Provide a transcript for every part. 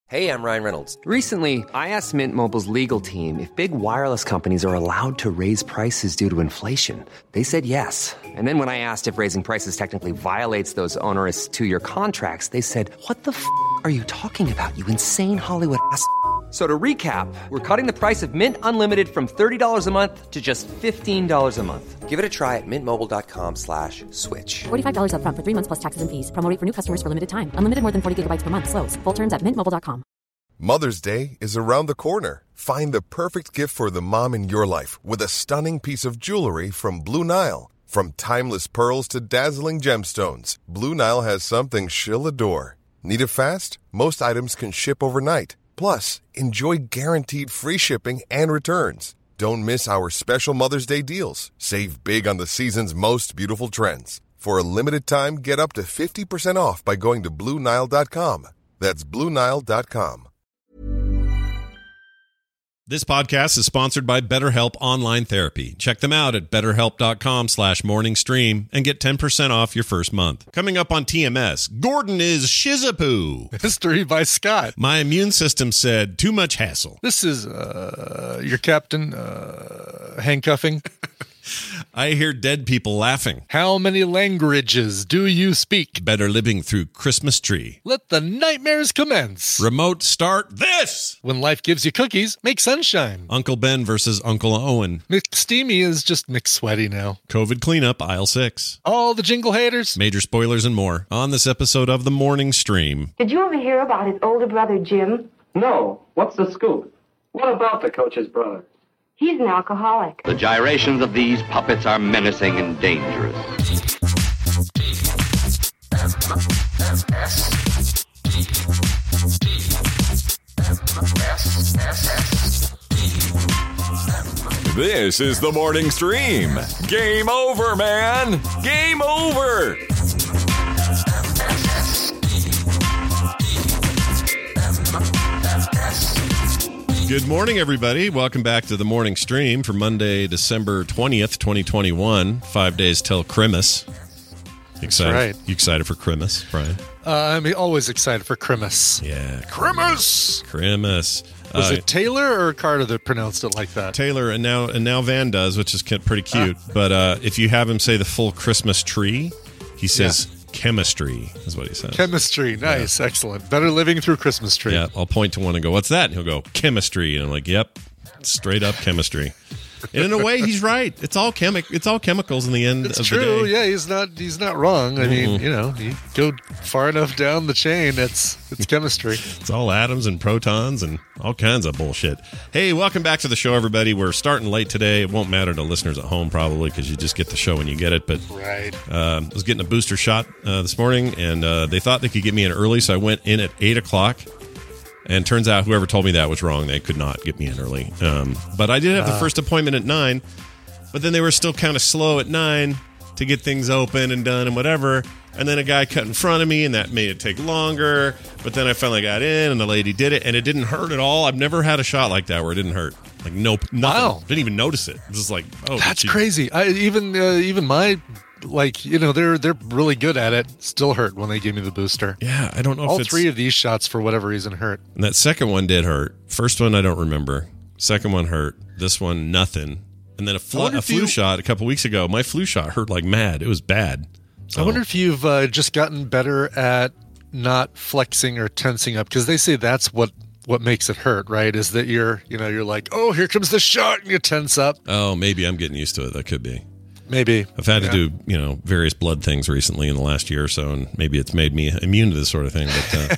Hey, I'm Ryan Reynolds. Recently, I asked Mint Mobile's legal team if big wireless companies are allowed to raise prices due to inflation. They said yes. And then when I asked if raising prices technically violates those onerous two-year contracts, they said, "What the f*** are you talking about, you insane Hollywood ass?" So to recap, we're cutting the price of Mint Unlimited from $30 a month to just $15 a month. Give it a try at mintmobile.com/switch. $45 up front for 3 months plus taxes and fees. Promo rate for new customers for limited time. Unlimited more than 40 gigabytes per month. Slows full terms at mintmobile.com. Mother's Day is around the corner. Find the perfect gift for the mom in your life with a stunning piece of jewelry from Blue Nile. From timeless pearls to dazzling gemstones, Blue Nile has something she'll adore. Need it fast? Most items can ship overnight. Plus, enjoy guaranteed free shipping and returns. Don't miss our special Mother's Day deals. Save big on the season's most beautiful trends. For a limited time, get up to 50% off by going to BlueNile.com. That's BlueNile.com. This podcast is sponsored by BetterHelp Online Therapy. Check them out at BetterHelp.com/morningstream and get 10% off your first month. Coming up on TMS, Gordon is shizapoo. History by Scott. My immune system said too much hassle. This is your captain handcuffing. I hear dead people laughing. How many languages do you speak? Better living through Christmas tree. Let the nightmares commence. Remote start this. When life gives you cookies, make sunshine. Uncle Ben versus Uncle Owen. McSteamy is just McSweaty now. COVID cleanup, aisle 6. All the jingle haters. Major spoilers and more on this episode of The Morning Stream. Did you ever hear about his older brother, Jim? No. What's the scoop? What about the coach's brother? He's an alcoholic. The gyrations of these puppets are menacing and dangerous. This is The Morning Stream. Game over, man. Game over. Good morning, everybody. Welcome back to The Morning Stream for Monday, December 20th, 2021. 5 days till Christmas. Excited? Right. You excited for Christmas, Brian? I'm always excited for Christmas. Yeah. Christmas! Christmas. Was it Taylor or Carter that pronounced it like that? Taylor, and now Van does, which is pretty cute. But if you have him say the full Christmas tree, he says chemistry, is what he says. Chemistry. Nice. Yeah. Excellent. Better living through Christmas tree. Yeah, I'll point to one and go, "What's that?" And he'll go, "Chemistry." And I'm like, "Yep, straight up chemistry." And in a way, he's right. It's all chemicals in the end of the day. It's true. Yeah, he's not wrong. I mean, you go far enough down the chain, it's chemistry. It's all atoms and protons and all kinds of bullshit. Hey, welcome back to the show, everybody. We're starting late today. It won't matter to listeners at home probably because you just get the show when you get it. But right. I was getting a booster shot this morning, and they thought they could get me in early, so I went in at 8 o'clock. And turns out whoever told me that was wrong. They could not get me in early. But I did have the first appointment at 9. But then they were still kind of slow at 9 to get things open and done and whatever. And then a guy cut in front of me, and that made it take longer. But then I finally got in, and the lady did it, and it didn't hurt at all. I've never had a shot like that where it didn't hurt. Like, nope, nothing. Wow. Didn't even notice it. It was just like, oh. That's crazy. Even my... they're really good at it. Still hurt when they give me the booster. Yeah, I don't know all if three of these shots for whatever reason hurt. And that second one did hurt. First one I don't remember. Second one hurt. This one nothing. And then a flu shot a couple weeks ago. My flu shot hurt like mad. It was bad. So. I wonder if you've just gotten better at not flexing or tensing up, because they say that's what makes it hurt, right? Is that you're like, oh, here comes the shot, and you tense up. Oh, maybe I'm getting used to it. That could be. Maybe. I've had to do, various blood things recently in the last year or so, and maybe it's made me immune to this sort of thing.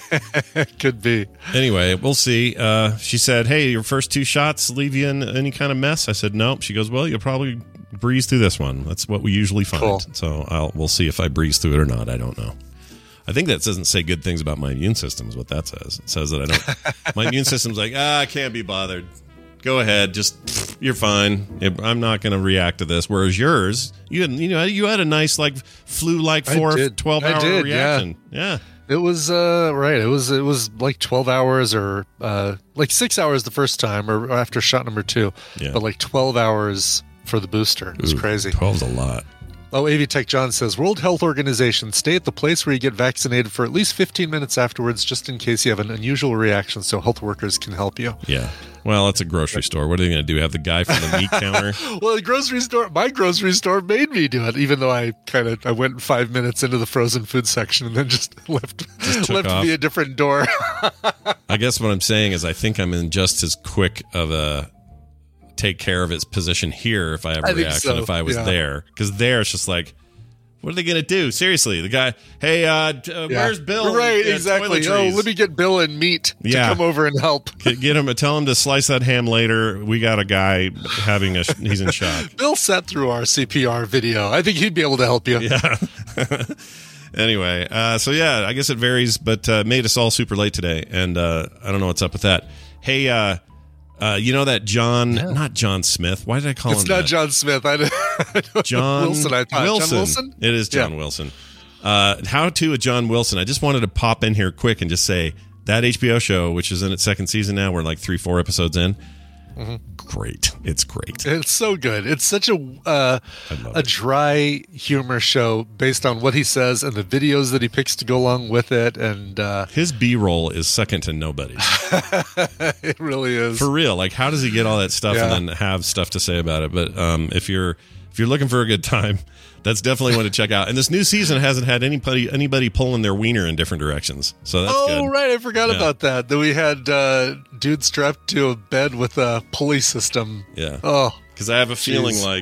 But could be. Anyway, we'll see. She said, hey, your first 2 shots leave you in any kind of mess? I said, nope. She goes, well, you'll probably breeze through this one. That's what we usually find. Cool. So we'll see if I breeze through it or not. I don't know. I think that doesn't say good things about my immune system is what that says. It says that I don't. My immune system's like, I can't be bothered. Go ahead, just you're fine. I'm not going to react to this. Whereas yours, you had a nice flu-like 12-hour reaction. Yeah. It was right. It was like 12 hours or 6 hours the first time or after shot number 2. Yeah. But 12 hours for the booster. It was crazy. 12's a lot. Oh, AV Tech John says, World Health Organization, stay at the place where you get vaccinated for at least 15 minutes afterwards, just in case you have an unusual reaction, so health workers can help you. Yeah. Well, it's a grocery store. What are they going to do? Have the guy from the meat counter? Well, my grocery store made me do it, even though I went 5 minutes into the frozen food section and then just left me a different door. I guess what I'm saying is I think I'm in just as quick of a take care of its position here if I have a reaction if I was there. Because there it's just like, what are they going to do? Seriously, the guy, hey, where's Bill? Right, exactly. Toiletries? Oh, let me get Bill and meat to come over and help. Get him, tell him to slice that ham later. We got a guy he's in shock. Bill sat through our CPR video. I think he'd be able to help you. Yeah. Anyway, so yeah, I guess it varies, but made us all super late today, and I don't know what's up with that. Hey, you know that not John Smith. Why did I call him that? It's not John Smith. John Wilson, I thought. Wilson. John Wilson? It is John Wilson. How to with John Wilson. I just wanted to pop in here quick and just say that HBO show, which is in its second season now, we're like 3-4 episodes in. Great. It's great. It's so good. It's such a dry humor show based on what he says and the videos that he picks to go along with it. And his B-roll is second to nobody's. It really is. For real. Like, how does he get all that stuff and then have stuff to say about it? But if you're looking for a good time, that's definitely one to check out. And this new season hasn't had anybody pulling their wiener in different directions. So that's good. Oh, right. I forgot about that. That we had dudes strapped to a bed with a pulley system. Yeah. Oh. Because I have a feeling like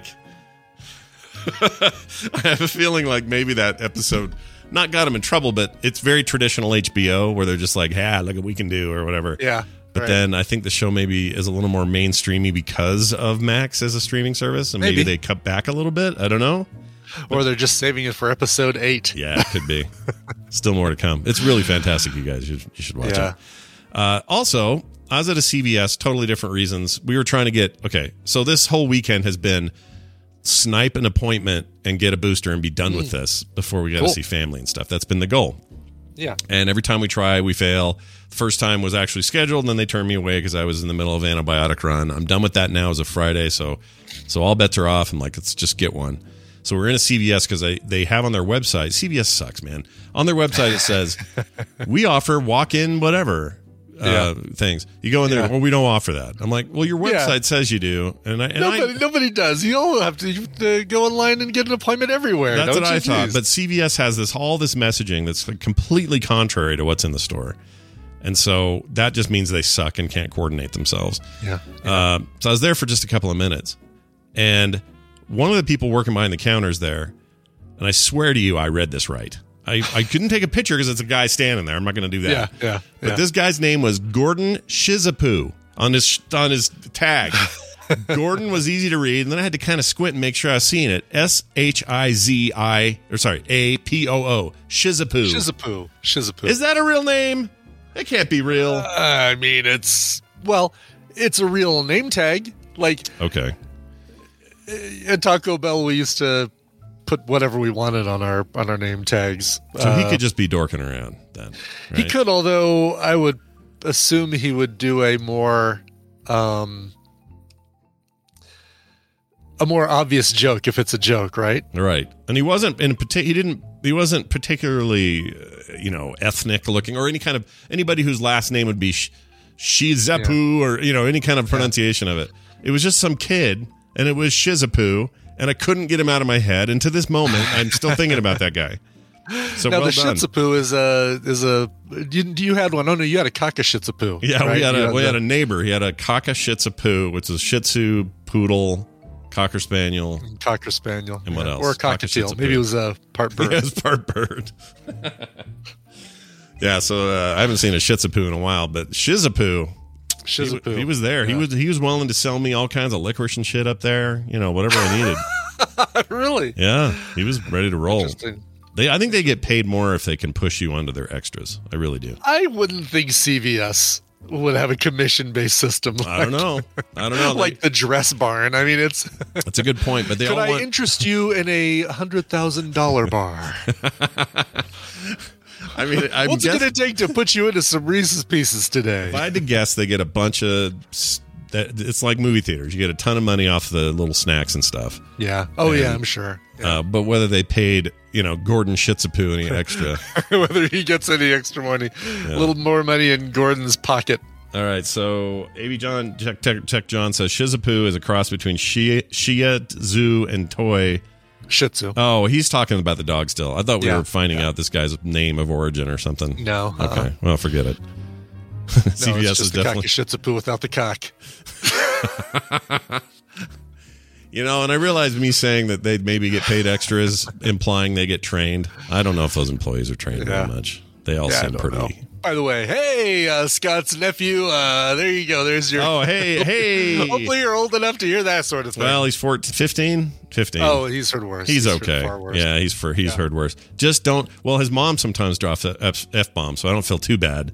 maybe that episode not got him in trouble, but it's very traditional HBO where they're just like, look what we can do or whatever. Yeah. But then I think the show maybe is a little more mainstreamy because of Max as a streaming service, and maybe they cut back a little bit. I don't know. Or they're just saving it for episode 8. Yeah, it could be. Still more to come. It's really fantastic, you guys. You should watch it. Also, I was at a CVS, totally different reasons. We were trying to get, so this whole weekend has been snipe an appointment and get a booster and be done with this before we got to see family and stuff. That's been the goal. Yeah. And every time we try, we fail. The first time was actually scheduled, and then they turned me away because I was in the middle of antibiotic run. I'm done with that now as a Friday, so all bets are off. I'm like, let's just get one. So we're in a CVS because they have on their website, CVS sucks, man. On their website it says, we offer walk-in whatever things. You go in there, well, we don't offer that. I'm like, well, your website says you do. And nobody does. You all have to go online and get an appointment everywhere. That's what I thought. But CVS has all this messaging that's completely contrary to what's in the store. And so that just means they suck and can't coordinate themselves. Yeah. So I was there for just a couple of minutes. And one of the people working behind the counters there, and I swear to you, I read this right. I couldn't take a picture because it's a guy standing there. I'm not going to do that. Yeah. But this guy's name was Gordon Shizapu on his tag. Gordon was easy to read, and then I had to kind of squint and make sure I was seeing it. APOO. Shizapu. Shizapu. Is that a real name? It can't be real. I mean, it's a real name tag. Like, okay. At Taco Bell, we used to put whatever we wanted on our name tags. So he could just be dorking around then. Right? He could, although I would assume he would do a more obvious joke if it's a joke, right? Right. And he wasn't he wasn't particularly ethnic looking or anybody whose last name would be Shizapu or any kind of pronunciation of it. It was just some kid. And it was Shizapu, and I couldn't get him out of my head. And to this moment, I'm still thinking about that guy. So now well the done. Shizapu is a. You had one? Oh no, you had a Kaka Shizapu. Yeah, right? we had a neighbor. He had a Kaka Shizapu, which is Shih Tzu, Poodle, Cocker Spaniel, and what else? Or a Cockatiel. Maybe it was a part bird. Yeah, it was part bird. Yeah, so I haven't seen a Shih Tzu in a while, but Shizapu. He was there. Yeah. He was willing to sell me all kinds of licorice and shit up there. Whatever I needed. Really? Yeah, he was ready to roll. I think they get paid more if they can push you onto their extras. I really do. I wouldn't think CVS would have a commission-based system. I don't know. Like the Dress Barn. I mean, it's. That's a good point. But Could I interest you in a $100,000 bar? I mean, what's it going to take to put you into some Reese's Pieces today? If I had to guess, they get a bunch of it's like movie theaters. You get a ton of money off the little snacks and stuff. Yeah. Oh, yeah, I'm sure. Yeah. But whether they paid, Gordon Shitzapu any extra. Whether he gets any extra money. A little more money in Gordon's pocket. All right, so A.B. John, Tech John says Shizapu is a cross between Shih Tzu and Toy. Shih Tzu. Oh, he's talking about the dog still. I thought we were finding out this guy's name of origin or something. No. Okay, well, forget it. CBS it's just is definitely cocky Shih Tzu without the cock. And I realized me saying that they'd maybe get paid extras, implying they get trained. I don't know if those employees are trained very much. They all seem pretty. Know. By the way, hey, Scott's nephew, there you go. There's your... Oh, hey. Hopefully you're old enough to hear that sort of thing. Well, he's 15? 15. Oh, he's heard worse. He's okay. Far worse. Yeah, he's heard worse. Just don't... Well, his mom sometimes drops F-bombs, so I don't feel too bad.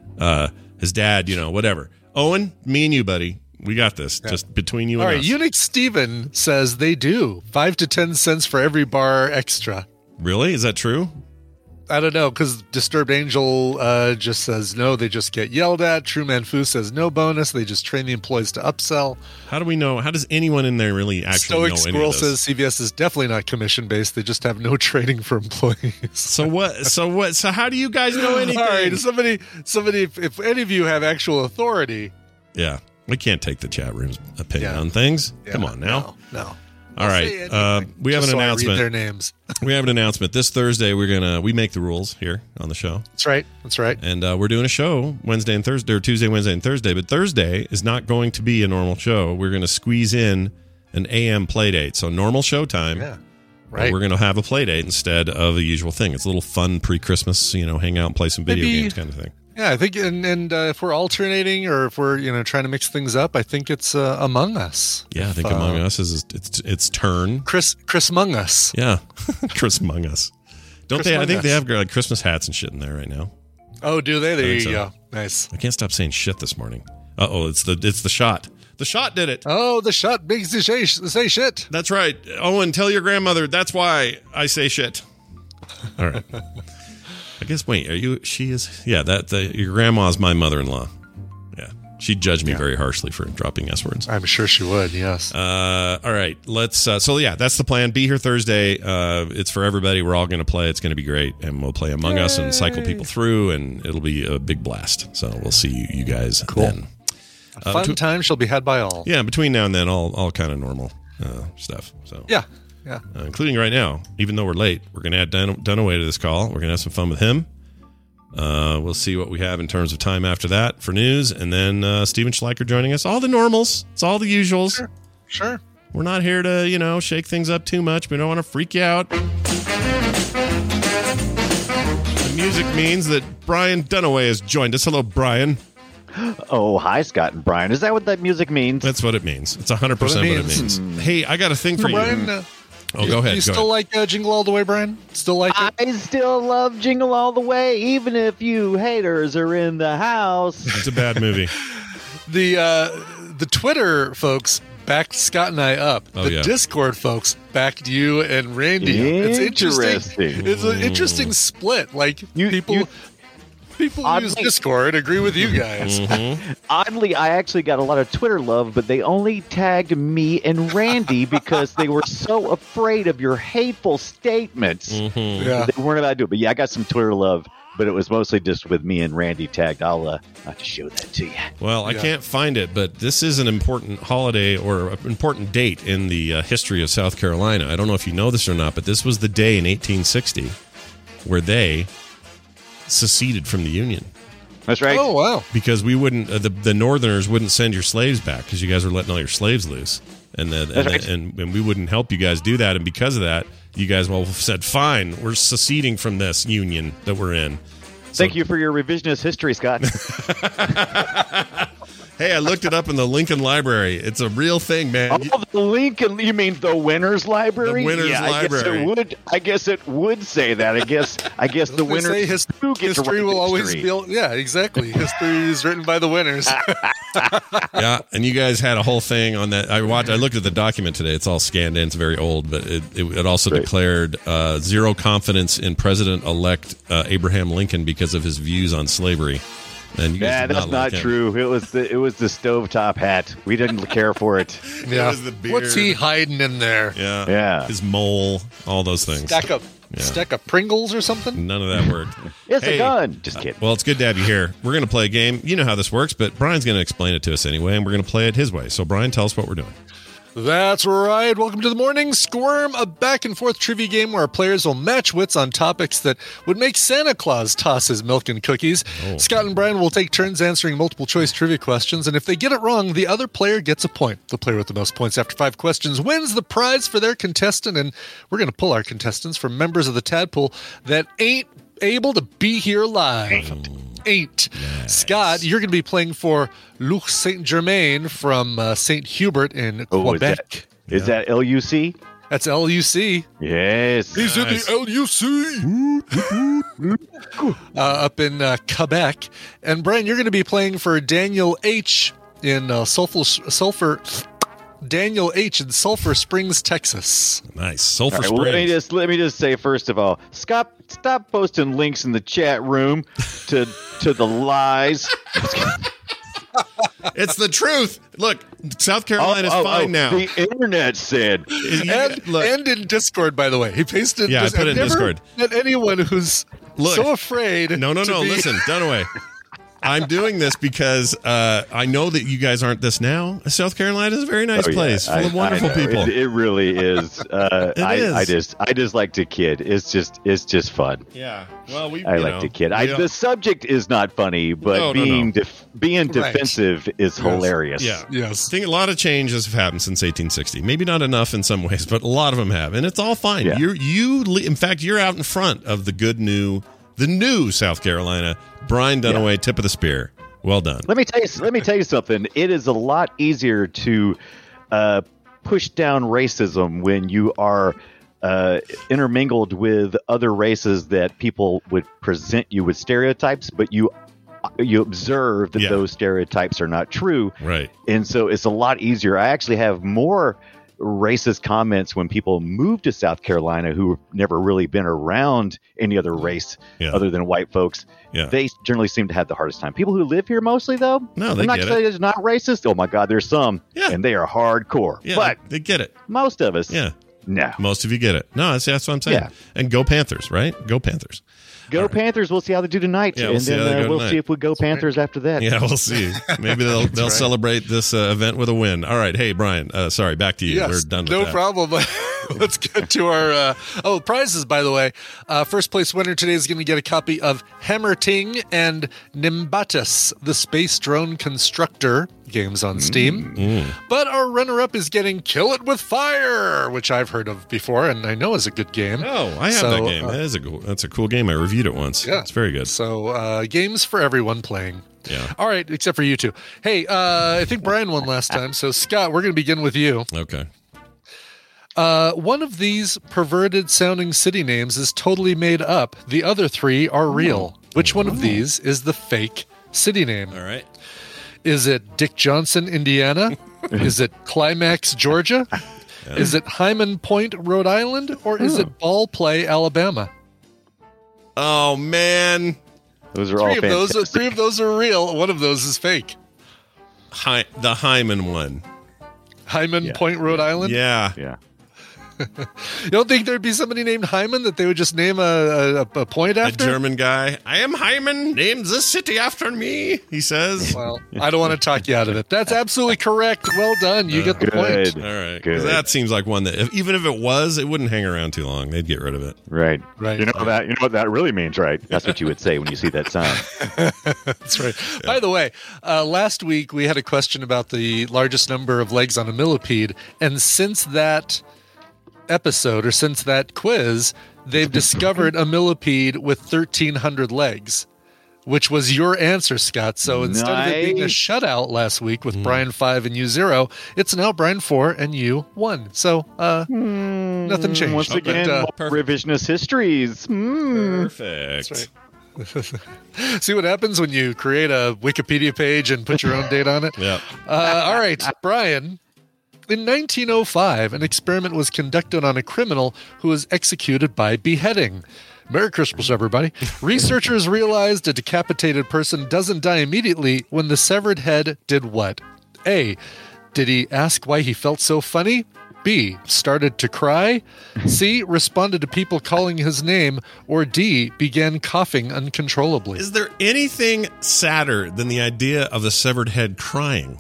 His dad, whatever. Owen, me and you, buddy. We got this. Yeah. Just between you and us. All right, Unix Steven says they do. 5 to 10 cents for every bar extra. Really? Is that true? I don't know, because Disturbed Angel just says no, they just get yelled at. True Man Fu says no bonus, they just train the employees to upsell. How do we know? How does anyone in there really actually know Stoic any of Squirrel this? says CVS is definitely not commission-based. They just have no training for employees. So what? So how do you guys know anything? All right, somebody, if any of you have actual authority. Yeah, we can't take the chat room's opinion on things. Yeah, come on now. No. All right, we have an announcement. I read their names. We have an announcement. This Thursday, we make the rules here on the show. That's right. And we're doing a show Wednesday and Thursday, or Tuesday, Wednesday, and Thursday. But Thursday is not going to be a normal show. We're going to squeeze in an AM play date. So normal show time. Yeah. Right. We're going to have a play date instead of the usual thing. It's a little fun pre-Christmas, hang out and play some video games kind of thing. Yeah, I think, and if we're alternating or if we're trying to mix things up, I think it's Among Us. Yeah, I think Among Us is its turn. Chris Among Us. Yeah, Chris Among Us. Don't they? I think they have like Christmas hats and shit in there right now. Oh, do they? There you go. Nice. I can't stop saying shit this morning. It's the shot. The shot did it. Oh, the shot makes you say shit. That's right. Owen, tell your grandmother that's why I say shit. All right. I guess. Wait, she is. Yeah, your grandma's my mother-in-law. Yeah, she'd judge me very harshly for dropping S words. I'm sure she would. Yes. All right, let's. So yeah, that's the plan. Be here Thursday. It's for everybody. We're all going to play. It's going to be great, and we'll play Among Us and cycle people through, and it'll be a big blast. So we'll see you guys then. A fun time shall be had by all. Yeah, between now and then, all kind of normal stuff. So yeah. Including right now, even though we're late, we're going to add Dunaway to this call. We're going to have some fun with him. We'll see what we have in terms of time after that for news. And then Steven Schleicher joining us. All the normals. It's all the usuals. Sure. We're not here to, shake things up too much. We don't want to freak you out. The music means that Brian Dunaway has joined us. Hello, Brian. Oh, hi, Scott and Brian. Is that what that music means? That's what it means. It's 100% what it means. Hey, I got a thing for Brian, you. Go ahead. You still like Jingle All the Way, Brian? Still like it? I still love Jingle All the Way, even if you haters are in the house. It's a bad movie. The Twitter folks backed Scott and I up. The Discord folks backed you and Randy. It's interesting. It's an interesting split. Like people use Discord, agree with you guys. Mm-hmm. Oddly, I actually got a lot of Twitter love, but they only tagged me and Randy because they were so afraid of your hateful statements. Mm-hmm. Yeah. They weren't about to do it. But yeah, I got some Twitter love, but it was mostly just with me and Randy tagged. I'll have to show that to you. Well, I can't find it, but this is an important holiday or an important date in the history of South Carolina. I don't know if you know this or not, but this was the day in 1860 where they seceded from the Union. That's right. Oh, wow. Because we wouldn't, the Northerners wouldn't send your slaves back because you guys were letting all your slaves loose. And we wouldn't help you guys do that. And because of that, you guys said, fine, we're seceding from this union that we're in. Thank you for your revisionist history, Scott. Hey, I looked it up in the Lincoln Library. It's a real thing, man. Oh, the Lincoln, you mean the Winners Library? The Winners Library. I guess it would say that. I guess the winners history will always be. Yeah, exactly. History is written by the winners. Yeah, and you guys had a whole thing on that. I looked at the document today. It's all scanned in. It's very old, but it also declared zero confidence in President-elect Abraham Lincoln because of his views on slavery. And you guys did that's not like him. true. It was the stovetop hat. We didn't care for it. Yeah. It was the beard. What's he hiding in there? Yeah. His mole, all those things. Stack of Pringles or something? None of that worked. It's a gun. Just kidding. Well, it's good to have you here. We're going to play a game. You know how this works, but Brian's going to explain it to us anyway, and we're going to play it his way. So, Brian, tell us what we're doing. That's right. Welcome to the Morning Squirm, a back-and-forth trivia game where our players will match wits on topics that would make Santa Claus toss his milk and cookies. Oh. Scott and Brian will take turns answering multiple-choice trivia questions, and if they get it wrong, the other player gets a point. The player with the most points after 5 questions wins the prize for their contestant, and we're going to pull our contestants from members of the Tadpool that ain't able to be here live. Nice. Scott, you're going to be playing for Luc Saint-Germain from St. Hubert in Quebec. Is that LUC? That's LUC. Yes. He's in the LUC. Up in Quebec. And Brian, you're going to be playing for Daniel H. in Daniel H. in Sulphur Springs, Texas. Nice. Sulphur Springs. Springs. Let me just say, first of all, Scott, stop posting links in the chat room to the lies. It's the truth. Look, South Carolina's fine now. The internet said. And in Discord, by the way. He pasted I put it in Discord. Met anyone who's so afraid. No. Listen, Dunaway. I'm doing this because I know that you guys aren't this now. South Carolina is a very nice place full of wonderful people. It really is. I just like to kid. It's just fun. Yeah. Well, I like to kid. The subject is not funny, but being defensive is hilarious. Yeah. Yes. I think a lot of changes have happened since 1860. Maybe not enough in some ways, but a lot of them have, and it's all fine. Yeah. In fact, you're out in front of the new South Carolina. Brian Dunaway, tip of the spear. Well done. Let me tell you something. It is a lot easier to push down racism when you are intermingled with other races that people would present you with stereotypes, but you observe that those stereotypes are not true. Right. And so it's a lot easier. I actually have more racist comments when people move to South Carolina who have never really been around any other race other than white folks. Yeah. They generally seem to have the hardest time. People who live here mostly, though, no, I'm not saying it's not racist. Oh my God, there's some, and they are hardcore. Yeah, but they get it. Most of us, no. Most of you get it. No, that's what I'm saying. Yeah. And go Panthers, right? Go Panthers. Go Panthers. We'll see how they do tonight. Yeah, and then we'll see if we go Panthers after that. Yeah, we'll see. Maybe they'll celebrate this event with a win. All right. Hey, Brian, sorry, back to you. Yes, we're done with no that. problem. Let's get to our prizes, by the way. First place winner today is going to get a copy of Hammerting and Nimbatus, the Space Drone Constructor games on Steam. But our runner-up is getting Kill It With Fire, which I've heard of before and I know is a good game. Oh, I have that game. That's a cool game. I reviewed it once. Yeah. It's very good. So games for everyone playing. Yeah. All right, except for you two. Hey, I think Brian won last time. So, Scott, we're going to begin with you. Okay. One of these perverted-sounding city names is totally made up. The other 3 are real. Which one of these is the fake city name? All right. Is it Dick Johnson, Indiana? Is it Climax, Georgia? Is it Hyman Point, Rhode Island? Or is it Ball Play, Alabama? Oh, man. Those are all fantastic. 3 of those are real. One of those is fake. The Hyman one. Hyman Point, Rhode Island? Yeah. Yeah. You don't think there'd be somebody named Hyman that they would just name a point after? A German guy. I am Hyman. Name the city after me, he says. Well, I don't want to talk you out of it. That's absolutely correct. Well done. You get the point. All right. Because that seems like one that, even if it was, it wouldn't hang around too long. They'd get rid of it. Right. Right. You know what that really means, right? That's what you would say when you see that sign. That's right. Yeah. By the way, last week we had a question about the largest number of legs on a millipede, and since that episode or since that quiz, they've discovered a millipede with 1,300 legs, which was your answer, Scott. So instead of it being a shutout last week with Brian 5 and you 0, it's now Brian 4 and you 1. So nothing changed. Once again, revisionist histories. Perfect. That's right. See what happens when you create a Wikipedia page and put your own date on it? Yeah. All right, Brian. In 1905, an experiment was conducted on a criminal who was executed by beheading. Merry Christmas, everybody. Researchers realized a decapitated person doesn't die immediately when the severed head did what? A, did he ask why he felt so funny? B, started to cry? C, responded to people calling his name? Or D, began coughing uncontrollably? Is there anything sadder than the idea of the severed head crying?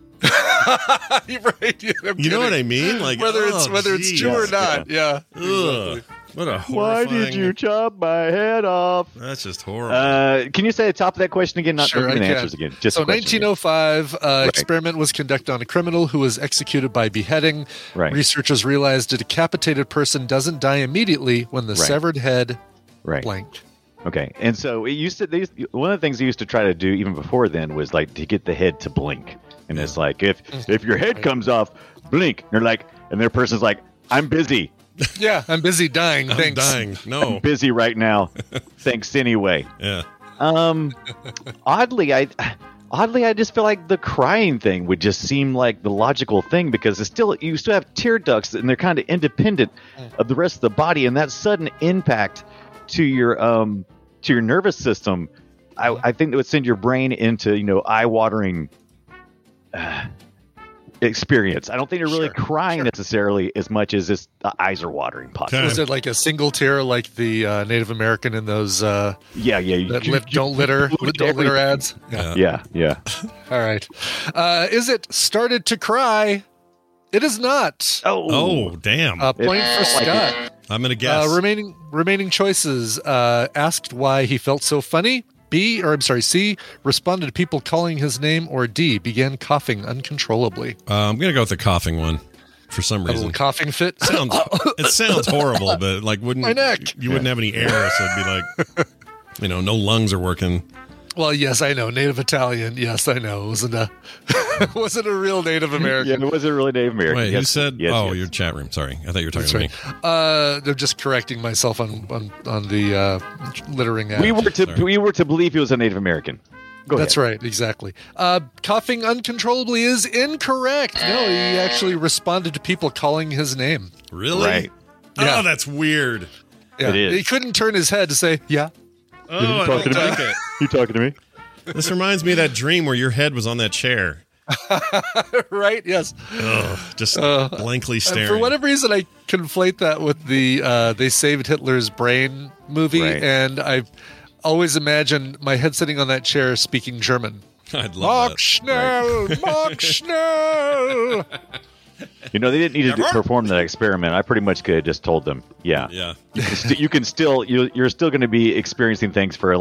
Right, you know what I mean? Like whether it's true or not. Yeah. Ugh. What a horrifying... Why did you chop my head off? That's just horrible. Can you say the top of that question again? Not sure, the answers again. Just so 1905, experiment was conducted on a criminal who was executed by beheading. Right. Researchers realized a decapitated person doesn't die immediately when the severed head blank. Okay, and so it used to. One of the things they used to try to do even before then was like to get the head to blink, and it's like if your head comes off, blink. And they're like, and their person's like, I'm busy. Yeah, I'm busy dying. I'm Thanks. dying. No, I'm busy right now. Thanks anyway. Yeah. Oddly, I just feel like the crying thing would just seem like the logical thing because you still have tear ducts and they're kind of independent of the rest of the body, and that sudden impact to your nervous system, I think that would send your brain into eye-watering experience. I don't think you're really crying necessarily as much as the eyes are watering. Possibly. Was it like a single tear, like the Native American in those? Don't litter ads. Yeah. All right. Is it started to cry? It is not. Oh, damn. Point for Scott. I'm gonna guess. Remaining choices. Asked why he felt so funny. C, responded to people calling his name, or D, began coughing uncontrollably. I'm going to go with the coughing one for some reason. A little coughing fit? It sounds horrible, but like my neck. You wouldn't have any air, so it'd be like, no lungs are working. Well, yes, I know. Native Italian. Yes, I know. It wasn't a real Native American. Yeah, it wasn't a really Native American. Wait, who said? Your chat room. Sorry. I thought you were talking to me. They're just correcting myself on the littering ad. We were to believe he was a Native American. Go ahead. That's right. Exactly. Coughing uncontrollably is incorrect. No, he actually responded to people calling his name. Really? Right. Yeah. Oh, that's weird. Yeah. It is. He couldn't turn his head to say, yeah. Oh, I don't like it. You talking to me? This reminds me of that dream where your head was on that chair. Right? Yes. Ugh, just blankly staring. For whatever reason, I conflate that with the They Saved Hitler's Brain movie, and I always imagine my head sitting on that chair speaking German. I'd love that. Schnell, Mark Schnell. They didn't need to perform that experiment. I pretty much could have just told them, yeah. You're still going to be experiencing things for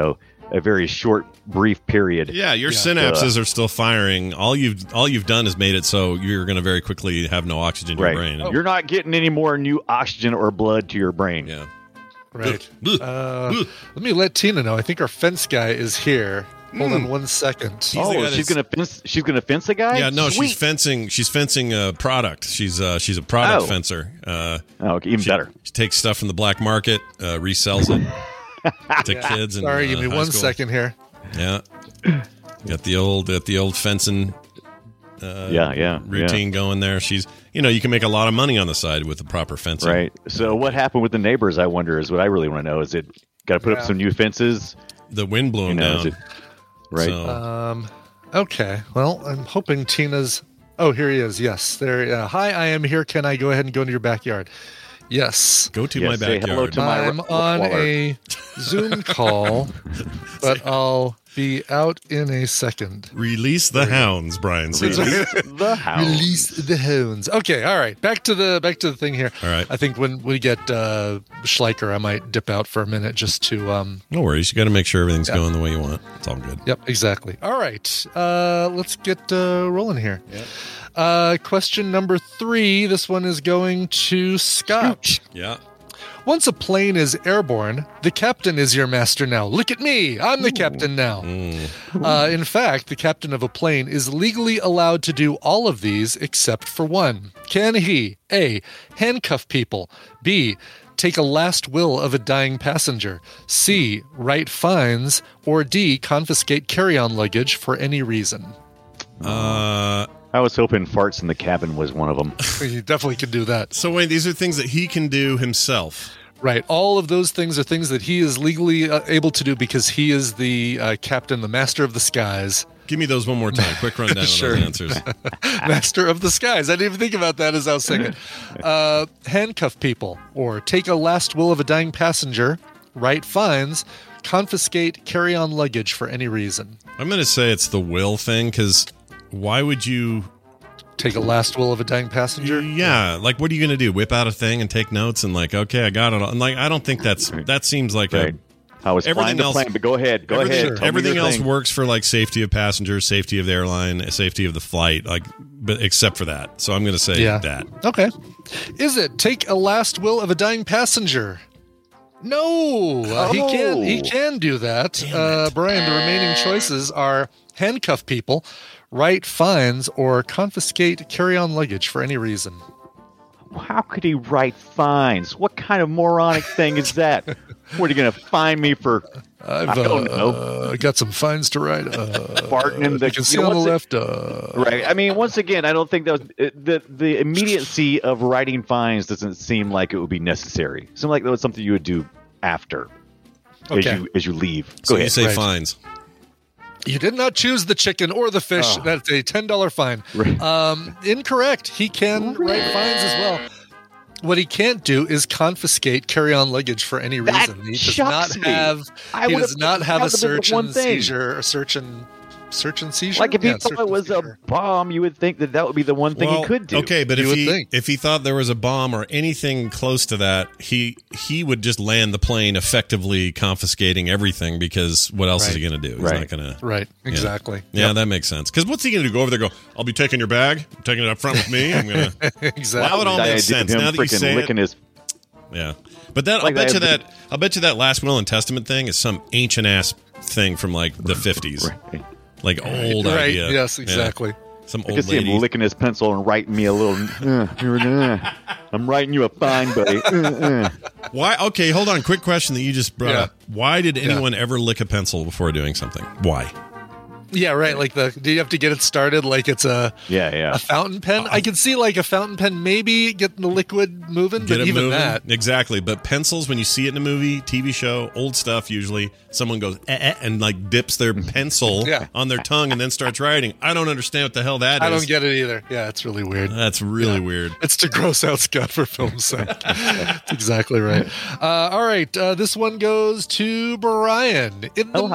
a very short, brief period. Yeah, your synapses are still firing. All you've done is made it so you're going to very quickly have no oxygen in your brain. You're not getting any more new oxygen or blood to your brain. Yeah. Right. Let me let Tina know. I think our fence guy is here. Hold on 1 second. She's gonna fence a guy? Yeah, no, Sweet. she's fencing a product. She's a product fencer. Okay, even better. She takes stuff from the black market, resells it to kids. Sorry, give me 1 second here. Yeah, got the old fencing. Routine going there. She's you can make a lot of money on the side with the proper fencing. Right. So what happened with the neighbors? I wonder is what I really want to know. Is it got to put up some new fences? The wind blew them down. Right. So. Okay. Well, I'm hoping Tina's. Oh, here he is. Yes. There. Hi, I am here. Can I go ahead and go into your backyard? Yes. Go to my backyard. Hello to I'm on a Zoom call, but I'll be out in a second. Release the hounds, Brian says. Release the hounds. Release the hounds. Okay, all right. Back to the thing here. All right. I think when we get Schleicher, I might dip out for a minute just to. No worries. You got to make sure everything's going the way you want. It's all good. Yep, exactly. All right. Let's get rolling here. Yep. Question number 3. This one is going to Scott. Yeah. Once a plane is airborne, the captain is your master now. Look at me. I'm the captain now. In fact, the captain of a plane is legally allowed to do all of these except for one. Can he, A, handcuff people, B, take a last will of a dying passenger, C, write fines, or D, confiscate carry-on luggage for any reason? I was hoping farts in the cabin was one of them. You definitely can do that. So wait, these are things that he can do himself. Right. All of those things are things that he is legally able to do because he is the captain, the master of the skies. Give me those one more time. Quick rundown Sure. of those answers. Master of the skies. I didn't even think about that as I was saying it. Handcuff people, or take a last will of a dying passenger, write fines, confiscate carry-on luggage for any reason. I'm going to say it's the will thing, because why would you... Take a last will of a dying passenger? Yeah. Like, what are you going to do? Whip out a thing and take notes and like, okay, I got it all. And like, I don't think that seems like right. I was flying the plane, but go ahead. Everything else works for like safety of passengers, safety of the airline, safety of the flight, like, but except for that. So I'm going to say that. Okay. Is it take a last will of a dying passenger? No, he can do that. Brian, the remaining choices are handcuff people, write fines, or confiscate carry-on luggage for any reason. How could he write fines? What kind of moronic thing is that? What, are you going to fine me for? I don't know. I got some fines to write. Farting in the. You can see on the left. Right. I mean, once again, I don't think that was the immediacy of writing fines doesn't seem like it would be necessary. It seemed like that was something you would do after, as you leave. So you say fines. You did not choose the chicken or the fish. Oh. That's a $10 fine. Right. Incorrect. He can write fines as well. What he can't do is confiscate carry-on luggage for any reason. He does not have a search and seizure, search and seizure. Like if he thought it was a bomb, you would think that would be the one thing he could do. Okay, but if he thought there was a bomb or anything close to that, he would just land the plane, effectively confiscating everything, because what else is he going to do? He's not going to. Right. Exactly. Yeah, that makes sense. Because what's he going to do? Go over there, I'll be taking your bag, I'm taking it up front with me. I'm going to. Exactly. That would all make sense now that you say it. Yeah, but that I'll bet you that last will and testament thing is some ancient ass thing from like the 50s. Right. Like old idea. Yes, exactly. Yeah. Some old I could see him licking his pencil and writing me a little. I'm writing you a fine, buddy. Why? Okay, hold on. Quick question that you just brought up. Why did anyone ever lick a pencil before doing something? Why? Yeah, right. Like do you have to get it started like it's a fountain pen? I can see like a fountain pen maybe getting the liquid moving, but even that. Exactly. But pencils, when you see it in a movie, TV show, old stuff, usually someone goes and like dips their pencil on their tongue and then starts writing. I don't understand what the hell that is. I don't get it either. Yeah, it's really weird. That's really weird. It's to gross out Scott for film's sake. That's exactly right. All right. This one goes to Brian.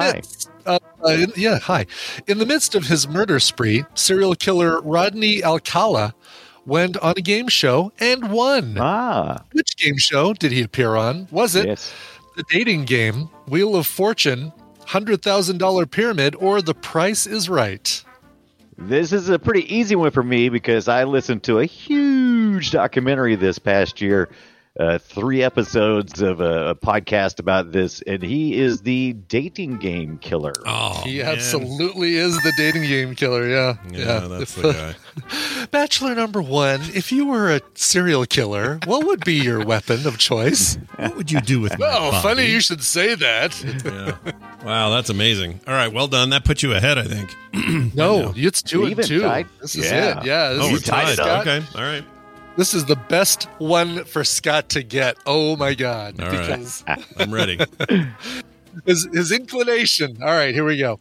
Hi. In the midst of his murder spree, serial killer Rodney Alcala went on a game show and won. Which game show did he appear on? Was it The Dating Game, Wheel of Fortune, $100,000 Pyramid, or The Price is Right? This is a pretty easy one for me because I listened to a huge documentary this past year. 3 episodes of a podcast about this, and he is the dating game killer. He absolutely is the dating game killer. Yeah, that's the guy. Bachelor number 1, if you were a serial killer, what would be your weapon of choice? What would you do with my body? Funny you should say that. Wow, that's amazing. All right, well done. That puts you ahead, I think. No, it's 2-2. This is it. Yeah, this is tied. Okay, all right. This is the best one for Scott to get. Oh my God! All because right. I'm ready. his inclination. All right, here we go.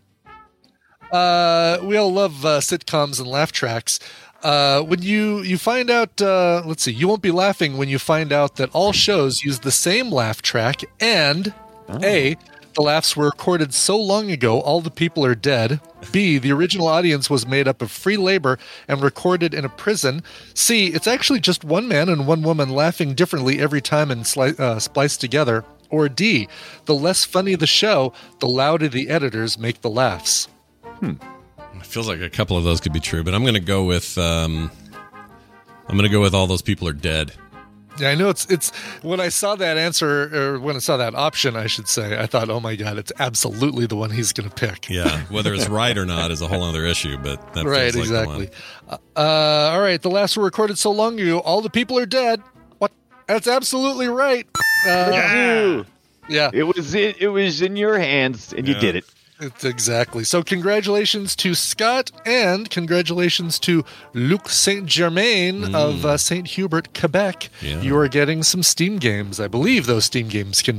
We all love sitcoms and laugh tracks. When you find out, let's see, you won't be laughing when you find out that all shows use the same laugh track, and A, the laughs were recorded so long ago, all the people are dead. B, the original audience was made up of free labor and recorded in a prison. C, it's actually just one man and one woman laughing differently every time and spliced together. Or D, the less funny the show, the louder the editors make the laughs. It feels like a couple of those could be true, but I'm going to go with all those people are dead. Yeah, I know it's when I saw that answer, or when I saw that option, I should say, I thought, oh my God, it's absolutely the one he's going to pick. Yeah, whether it's right or not is a whole other issue, but that right, feels like exactly. The one. All right, the last were recorded so long ago, all the people are dead. What? That's absolutely right. Yeah. It was in your hands, and you did it. It's exactly. So congratulations to Scott and congratulations to Luc Saint-Germain of St. Hubert, Quebec. Yeah. You are getting some Steam games. I believe those Steam games can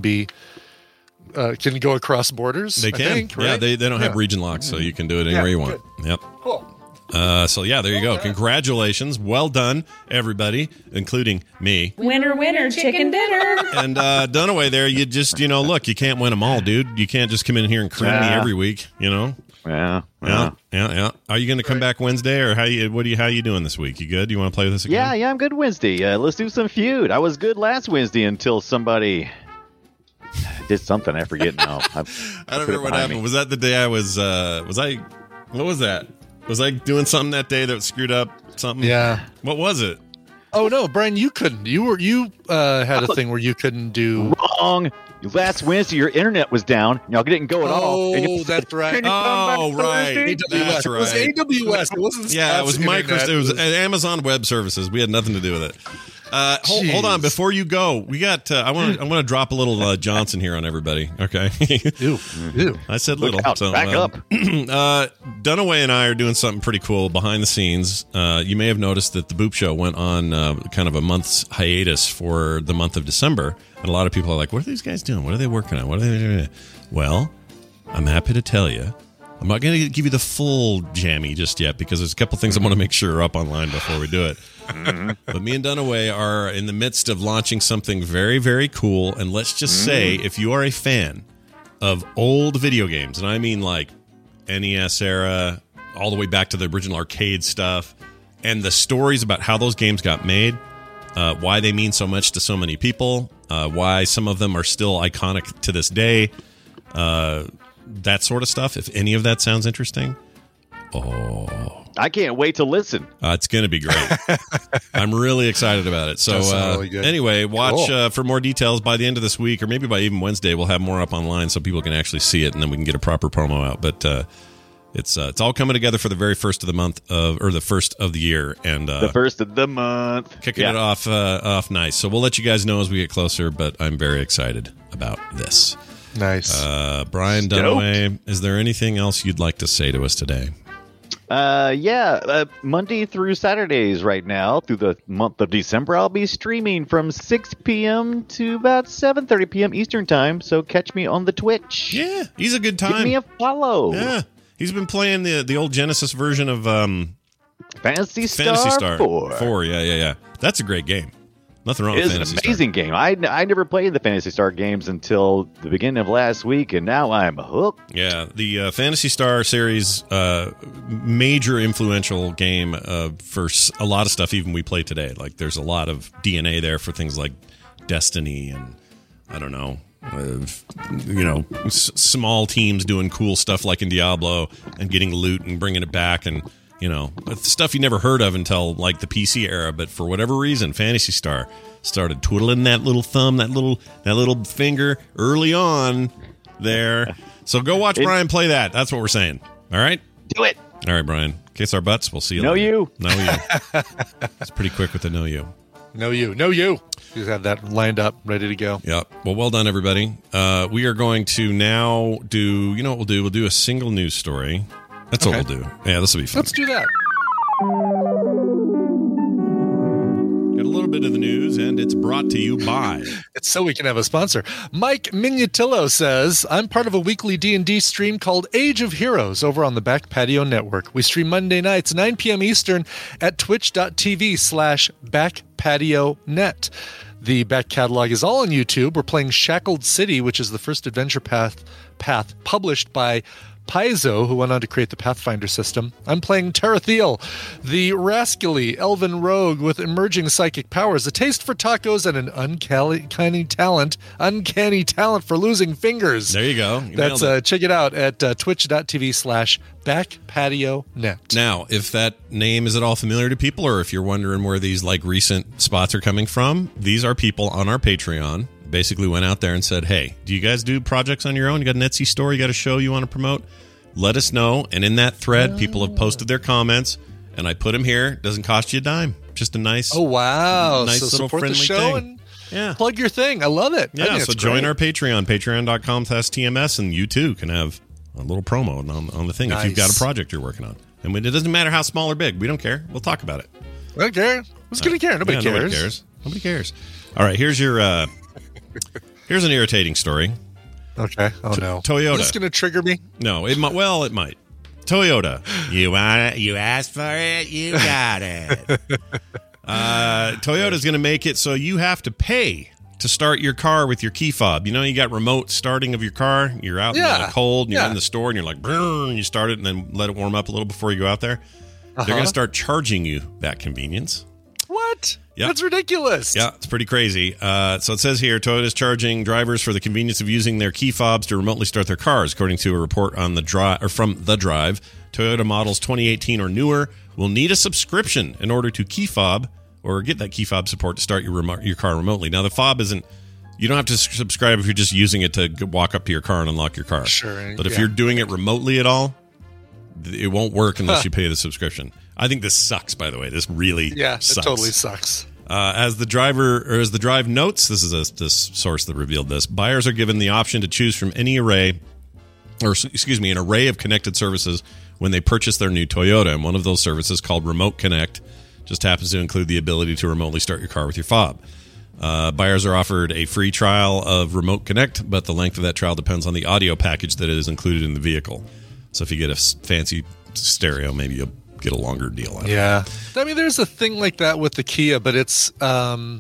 can go across borders. They can. I think, right? Yeah, they don't have region locks, so you can do it anywhere you want. Good. Yep. Cool. So yeah, there you go. Congratulations. Well done, everybody, including me. Winner, winner, chicken dinner. And Dunaway there, you just, look, you can't win them all, dude. You can't just come in here and cream me every week, Yeah. Are you going to come back Wednesday, or how you doing this week? You good? You want to play with us again? Yeah, I'm good Wednesday. Let's do some feud. I was good last Wednesday until somebody did something. I forget now. I don't remember what happened. Was that the day I was what was that? Was I doing something that day that screwed up something? Yeah. What was it? Oh no, Brian, you couldn't. You had a thing where you couldn't do. Wrong. Last Wednesday, your internet was down. Y'all didn't go at all. Oh, that's right. Oh, right. AWS. It was AWS. It wasn't. Yeah, it was Microsoft. It was Amazon Web Services. We had nothing to do with it. Hold on, before you go, we got. I want to drop a little Johnson here on everybody. Okay. Ew. I said little. Out, so back up. Dunaway and I are doing something pretty cool behind the scenes. You may have noticed that the Boop Show went on kind of a month's hiatus for the month of December, and a lot of people are like, "What are these guys doing? What are they working on? What are they doing?" Well, I'm happy to tell you. I'm not going to give you the full jammy just yet because there's a couple things I want to make sure are up online before we do it. But me and Dunaway are in the midst of launching something very, very cool. And let's just say, if you are a fan of old video games, and I mean like NES era, all the way back to the original arcade stuff, and the stories about how those games got made, why they mean so much to so many people, why some of them are still iconic to this day, that sort of stuff. If any of that sounds interesting, I can't wait to listen. It's going to be great. I'm really excited about it. So really anyway, watch for more details by the end of this week, or maybe by even Wednesday. We'll have more up online so people can actually see it, and then we can get a proper promo out. But it's all coming together for the very first of the month or the first of the year, and the first of the month, kicking it off nice. So we'll let you guys know as we get closer. But I'm very excited about this. Nice. Brian Dunaway, is there anything else you'd like to say to us today? Monday through Saturdays right now through the month of December, I'll be streaming from 6 p.m. to about 7:30 p.m. Eastern time. So catch me on the Twitch. Yeah, he's a good time. Give me a follow. Yeah, he's been playing the old Genesis version of Phantasy Star 4. Yeah. That's a great game. Nothing wrong with Phantasy Star. It's an amazing game. I never played the Phantasy Star games until the beginning of last week, and now I'm hooked. Yeah, the Phantasy Star series, major influential game for a lot of stuff even we play today. Like, there's a lot of DNA there for things like Destiny and, I don't know, small teams doing cool stuff like in Diablo and getting loot and bringing it back, and stuff you never heard of until like the PC era. But for whatever reason, Phantasy Star started twiddling that little thumb, that little finger early on there. So go watch Brian play that. That's what we're saying. All right, do it. All right, Brian. Kiss our butts. We'll see you. Know later. you. Know you. It's pretty quick with the know you. Know you. Know you. You have that lined up, ready to go. Yep. Well done, everybody. We are going to now do. You know what we'll do? We'll do a single news story. That's what we'll do. Yeah, this will be fun. Let's do that. Got a little bit of the news, and it's brought to you by... It's so we can have a sponsor. Mike Mignatillo says, I'm part of a weekly D&D stream called Age of Heroes over on the Back Patio Network. We stream Monday nights, 9 p.m. Eastern at twitch.tv/backpationet. The back catalog is all on YouTube. We're playing Shackled City, which is the first adventure path published by Paizo, who went on to create the Pathfinder system. I'm playing Tarathiel, the rascally elven rogue with emerging psychic powers, a taste for tacos, and an uncanny talent for losing fingers. There you go. That's check it out at twitch.tv/backpationet. Now, if that name is at all familiar to people, or if you're wondering where these like recent spots are coming from, these are people on our Patreon. Basically went out there and said, hey, do you guys do projects on your own? You got an Etsy store? You got a show you want to promote? Let us know. And in that thread, people have posted their comments, and I put them here. Doesn't cost you a dime. Just a nice, nice so little support friendly the show thing. And plug your thing. I love it. Yeah, so join our Patreon, patreon.com/TMS, and you too can have a little promo on the thing Nice. if you've got a project you're working on. And it doesn't matter how small or big. We don't care. We'll talk about it. I don't care. Who's going to care? Nobody cares. Nobody cares. All right, here's your here's an irritating story. Okay. Oh, no. Toyota. Is this going to trigger me? No, it might. Well, it might. Toyota. You want it? You asked for it. You got it. Toyota's going to make it so you have to pay to start your car with your key fob. You know, you got remote starting of your car. You're out in the cold, and you're in the store, and you're like, and you start it, and then let it warm up a little before you go out there. They're going to start charging you that convenience. What? Yep. That's ridiculous. Yeah, it's pretty crazy. So it says here, Toyota's charging drivers for the convenience of using their key fobs to remotely start their cars. According to a report on from The Drive, Toyota models 2018 or newer will need a subscription in order to key fob or get that key fob support to start your car remotely. Now, the fob isn't, you don't have to subscribe if you're just using it to walk up to your car and unlock your car. Sure. But if you're doing it remotely at all, it won't work unless you pay the subscription. I think this sucks, by the way. This really sucks. It totally sucks. As the Drive notes, this is this source that revealed this. Buyers are given the option to choose from an array of connected services when they purchase their new Toyota. And one of those services, called Remote Connect, just happens to include the ability to remotely start your car with your fob. Buyers are offered a free trial of Remote Connect, but the length of that trial depends on the audio package that is included in the vehicle. So if you get a fancy stereo, maybe you'll get a longer deal out of it. Yeah. I mean, there's a thing like that with the Kia, but it's for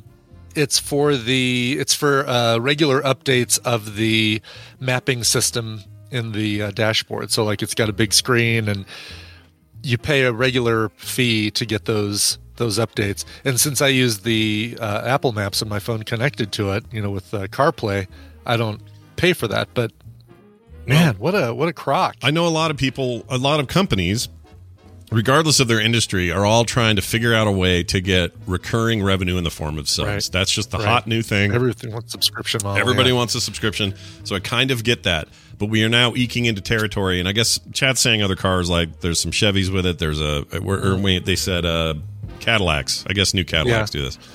regular updates of the mapping system in the dashboard. So like it's got a big screen and you pay a regular fee to get those updates. And since I use the Apple Maps on my phone connected to it, with CarPlay, I don't pay for that. But man, what a crock. I know a lot of companies, regardless of their industry, are all trying to figure out a way to get recurring revenue in the form of subs. Right. That's just the hot new thing. Everything wants subscription model. Everybody wants a subscription. So I kind of get that. But we are now eking into territory, and I guess Chad's saying other cars, like there's some Chevys with it. There's they said Cadillacs. I guess new Cadillacs do this.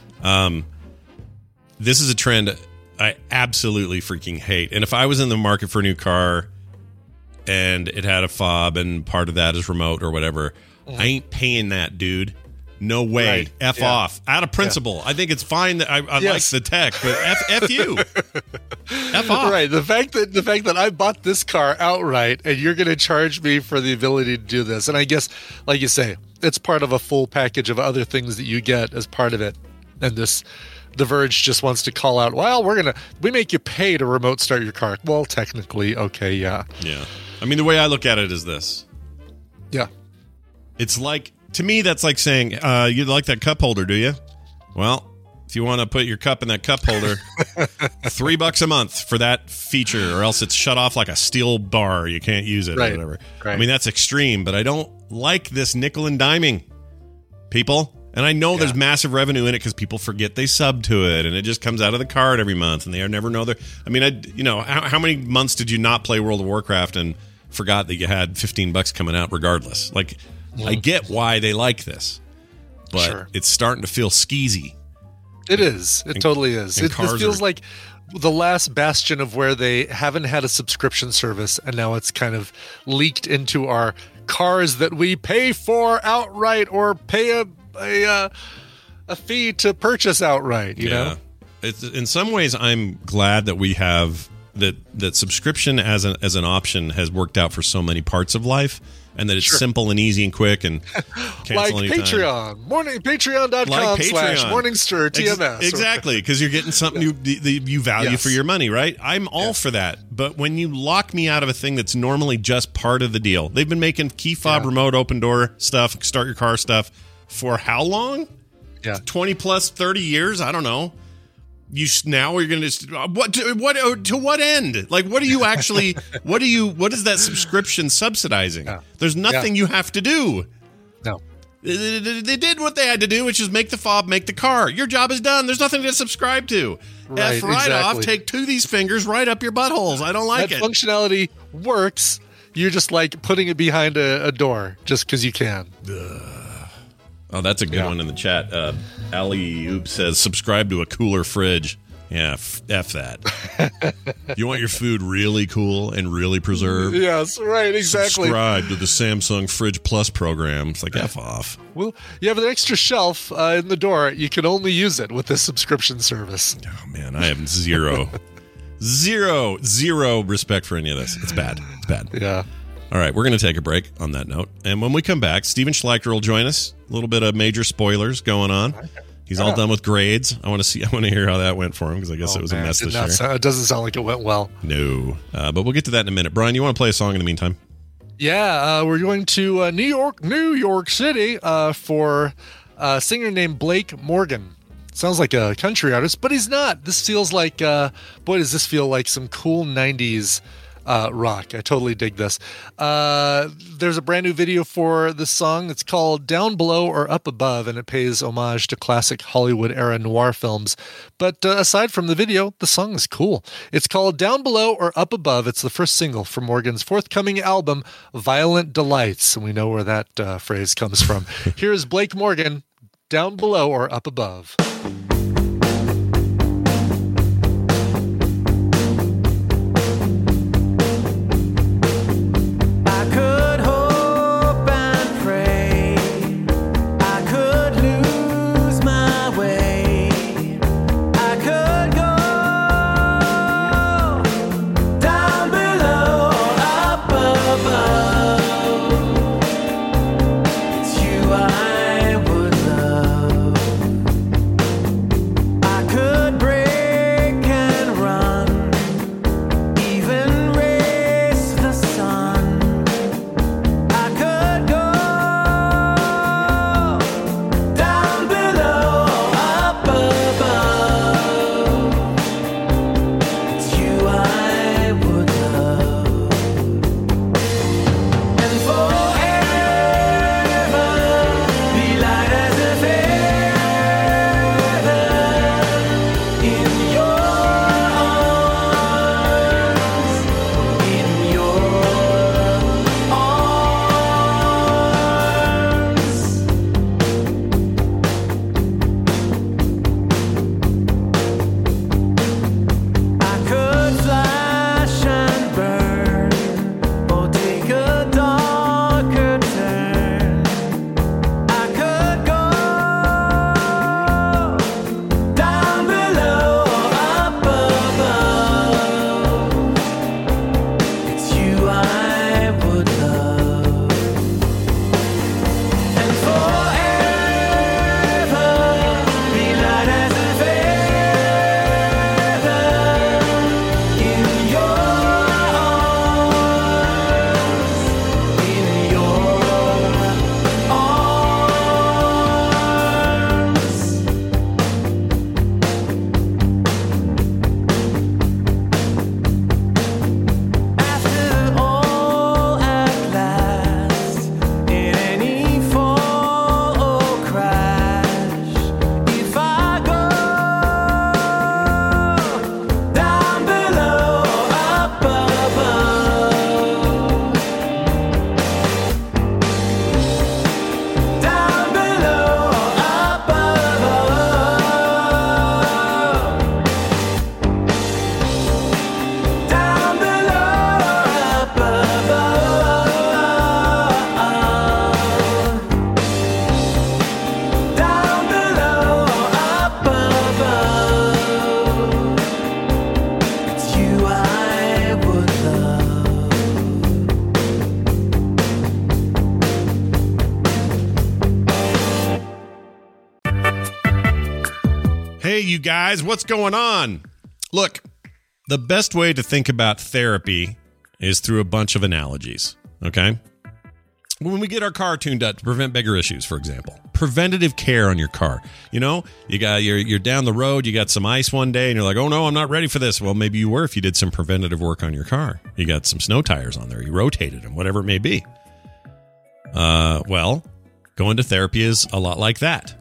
This is a trend I absolutely freaking hate. And if I was in the market for a new car and it had a fob and part of that is remote or whatever, I ain't paying that, dude. No way. Right. F off. Out of principle. Yeah. I think it's fine that I like the tech, but F you. F off. Right. The fact that I bought this car outright and you're going to charge me for the ability to do this. And I guess, like you say, it's part of a full package of other things that you get as part of it. And The Verge just wants to call out, well, we make you pay to remote start your car. Well, technically, okay, yeah. Yeah. I mean, the way I look at it is this. Yeah. It's like, to me, that's like saying, you like that cup holder, do you? Well, if you want to put your cup in that cup holder, $3 a month for that feature, or else it's shut off like a steel bar. You can't use it or whatever. Right. I mean, that's extreme, but I don't like this nickel and diming, people. And I know there's massive revenue in it because people forget they sub to it, and it just comes out of the card every month, and they never know I mean, how many months did you not play World of Warcraft and forgot that you had $15 coming out regardless? Like, I get why they like this, but it's starting to feel skeezy. It is. It totally is. It feels like the last bastion of where they haven't had a subscription service, and now it's kind of leaked into our cars that we pay for outright or pay a fee to purchase outright. You know, it's, in some ways, I'm glad that we have that subscription as an option has worked out for so many parts of life. And that it's simple and easy and quick and cancel like anytime. Patreon. Patreon.com/Morningstar TMS. Exactly, because you're getting something you value for your money, right? I'm all for that. But when you lock me out of a thing that's normally just part of the deal, they've been making key fob, remote open door stuff, start your car stuff for how long? 20 plus 30 years? I don't know. Now you're going to to what end? Like, what are you actually? what is that subscription subsidizing? There's nothing you have to do. No, they did what they had to do, which is make the fob, make the car. Your job is done. There's nothing to subscribe to. F off. Take two of these fingers right up your buttholes. I don't like it. Functionality works. You're just like putting it behind a door just because you can. Oh, that's a good one in the chat. Ali Oop says, subscribe to a cooler fridge. Yeah, F that. You want your food really cool and really preserved? Yes, right, exactly. Subscribe to the Samsung Fridge Plus program. It's like, F off. Well, you have an extra shelf in the door. You can only use it with this subscription service. Oh, man, I have zero respect for any of this. It's bad. It's bad. Yeah. All right, we're going to take a break on that note. And when we come back, Steven Schleicher will join us. A little bit of major spoilers going on. He's all done with grades. I want to hear how that went for him, because I guess it was a mess this year. It doesn't sound like it went well. No. But we'll get to that in a minute. Brian, you want to play a song in the meantime? Yeah, we're going to New York City for a singer named Blake Morgan. Sounds like a country artist, but he's not. This feels like, boy, does this feel like some cool 90s rock. I totally dig this. There's a brand new video for this song. It's called Down Below or Up Above, and it pays homage to classic Hollywood-era noir films. But aside from the video, the song is cool. It's called Down Below or Up Above. It's the first single from Morgan's forthcoming album, Violent Delights, and we know where that phrase comes from. Here's Blake Morgan, Down Below or Up Above. Hey, you guys, what's going on? Look, the best way to think about therapy is through a bunch of analogies, okay? When we get our car tuned up to prevent bigger issues, for example, preventative care on your car. You know, you're down the road, you got some ice one day, and you're like, oh no, I'm not ready for this. Well, maybe you were if you did some preventative work on your car. You got some snow tires on there, you rotated them, whatever it may be. Well, going to therapy is a lot like that.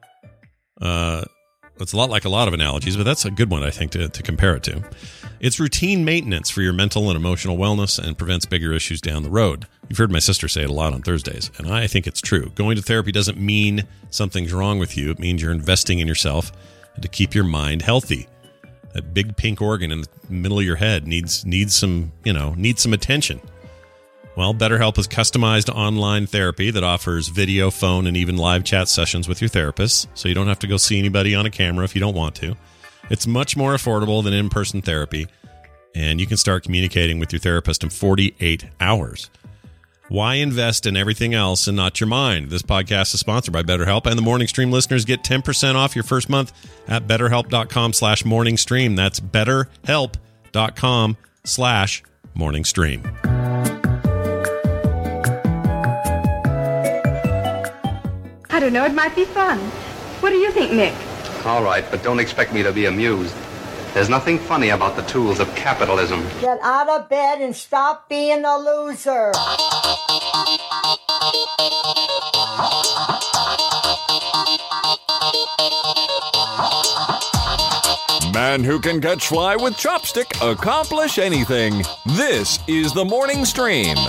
It's a lot like a lot of analogies, but that's a good one, I think, to compare it to. It's routine maintenance for your mental and emotional wellness and prevents bigger issues down the road. You've heard my sister say it a lot on Thursdays, and I think it's true. Going to therapy doesn't mean something's wrong with you. It means you're investing in yourself and to keep your mind healthy. That big pink organ in the middle of your head needs some attention. Well, BetterHelp is customized online therapy that offers video, phone, and even live chat sessions with your therapist, so you don't have to go see anybody on a camera if you don't want to. It's much more affordable than in-person therapy, and you can start communicating with your therapist in 48 hours. Why invest in everything else and not your mind? This podcast is sponsored by BetterHelp, and the Morning Stream listeners get 10% off your first month at BetterHelp.com/morningstream. That's BetterHelp.com/morningstream. I don't know, it might be fun. What do you think, Nick? All right, but don't expect me to be amused. There's nothing funny about the tools of capitalism. Get out of bed and stop being a loser. Man who can catch fly with chopstick, accomplish anything. This is the Morning Stream.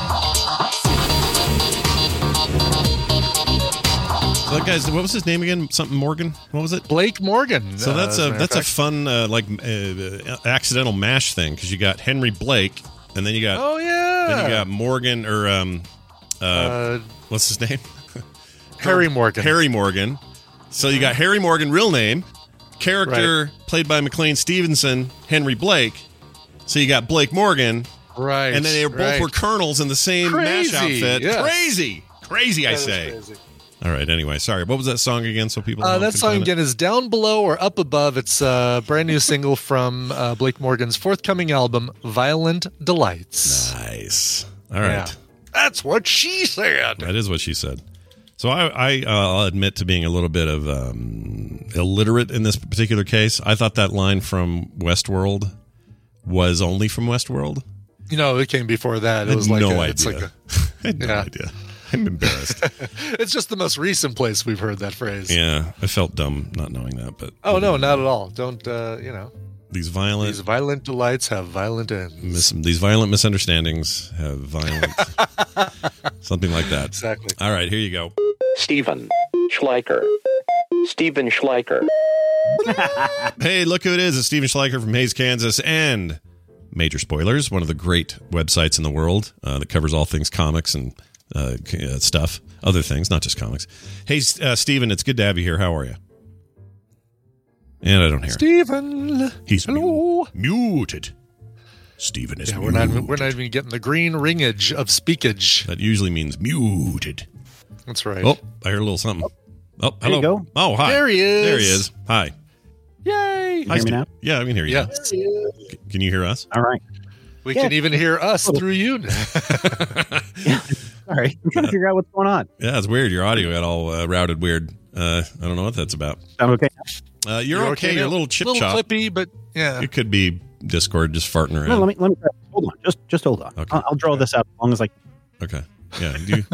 So that guy's, what was his name again? Something Morgan? What was it? Blake Morgan. So that's a fun accidental mash thing, because you got Henry Blake, and then you got then you got Morgan, or what's his name? Harry Morgan. Harry Morgan. So you got Harry Morgan, real name, character played by McLean Stevenson, Henry Blake. So you got Blake Morgan, right? And then they both were colonels in the same mash outfit. Yes. Crazy, I say. Crazy. All right. Anyway, sorry. What was that song again? So people. That song again is "Down Below" or "Up Above." It's a brand new single from Blake Morgan's forthcoming album, "Violent Delights." Nice. All right. Yeah. That's what she said. That is what she said. So I'll admit to being a little bit of illiterate in this particular case. I thought that line from Westworld was only from Westworld. You know, it came before that. It was like no idea. It's like I had no idea. I'm embarrassed. It's just the most recent place we've heard that phrase. Yeah, I felt dumb not knowing that. But no, not at all. Don't These violent delights have violent ends. These violent misunderstandings have violent something like that. Exactly. All right, here you go. Steven Schleicher. Hey, look who it is. It's Steven Schleicher from Hays, Kansas, and Major Spoilers, one of the great websites in the world that covers all things comics and stuff, other things, not just comics. Hey, Steven, it's good to have you here. How are you? And I don't hear Steven. He's muted. Steven is muted. We're not even getting the green ringage of speakage. That usually means muted. That's right. Oh, I heard a little something. Oh, hello. There you go. Oh, hi. There he is. There he is. Hi. Yay. Can you hear me now? Yeah, I can hear you. Yes. Can you hear us? All right. We can even hear us through you. Sorry. I'm trying to figure out what's going on. Yeah, it's weird. Your audio got all routed weird. I don't know what that's about. I'm okay. You're okay. You're a little chip chop. Clippy, but yeah. It could be Discord just farting around. No, let me hold on. Just hold on. Okay. I'll draw this out as long as I can. Okay. Yeah.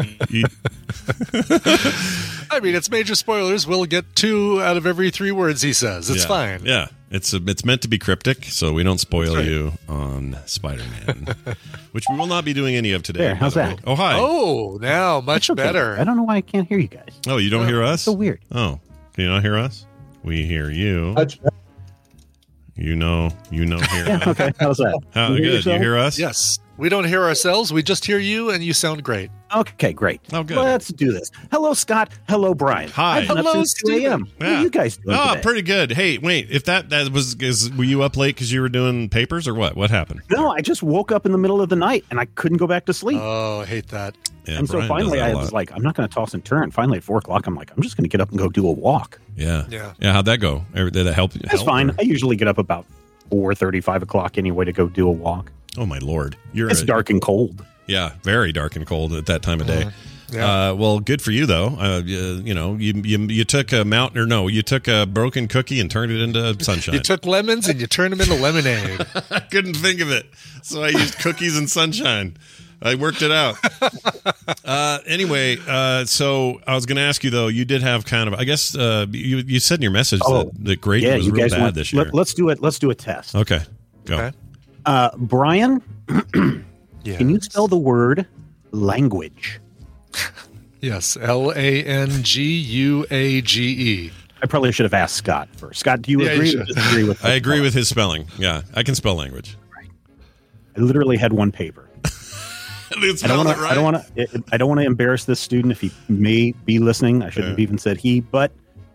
I mean, it's Major Spoilers. We'll get 2 out of every 3 words he says. It's fine. Yeah. It's meant to be cryptic, so we don't spoil you on Spider-Man, which we will not be doing any of today. There, how's that? Oh, hi. Oh, now much Okay. better. I don't know why I can't hear you guys. Oh, you don't hear us? So weird. Oh, can you not hear us? We hear you. Much better. You know, hear Yeah, us. okay. How's that? How You hear good? You yourself? hear us? Yes. We don't hear ourselves. We just hear you, and you sound great. Okay, great. Oh, good. Let's do this. Hello, Scott. Hello, Brian. Hi. I've been up Hello, since 2 a.m. What are you guys doing today? Pretty good. Hey, wait. If that were you up late because you were doing papers or what? What happened? No, I just woke up in the middle of the night, and I couldn't go back to sleep. Oh, I hate that. Yeah, and so Brian finally, does that I a was lot. like, I'm not going to toss and turn. Finally, at 4 o'clock, I'm like, I'm just going to get up and go do a walk. Yeah. Yeah. How'd that go? Did that help? That's fine. I usually get up about 4:30, 5 o'clock anyway to go do a walk. Oh my lord! It's dark and cold. Yeah, very dark and cold at that time of day. Yeah. Well, good for you though. You took a mountain, or no, you took a broken cookie and turned it into sunshine. You took lemons and you turned them into lemonade. I couldn't think of it, so I used cookies and sunshine. I worked it out. Anyway, so I was going to ask you though. You did have kind of, I guess, you said in your message that grade was real bad this year. Let's do it. Let's do a test. Okay, go. Okay. Brian, Yes. can you spell the word language? Yes. Language. I probably should have asked Scott first. Scott, do you agree or disagree with? I agree with his spelling. Yeah, I can spell language. Right. I literally had one paper. I don't want to embarrass this student if he may be listening. I shouldn't have even said he, but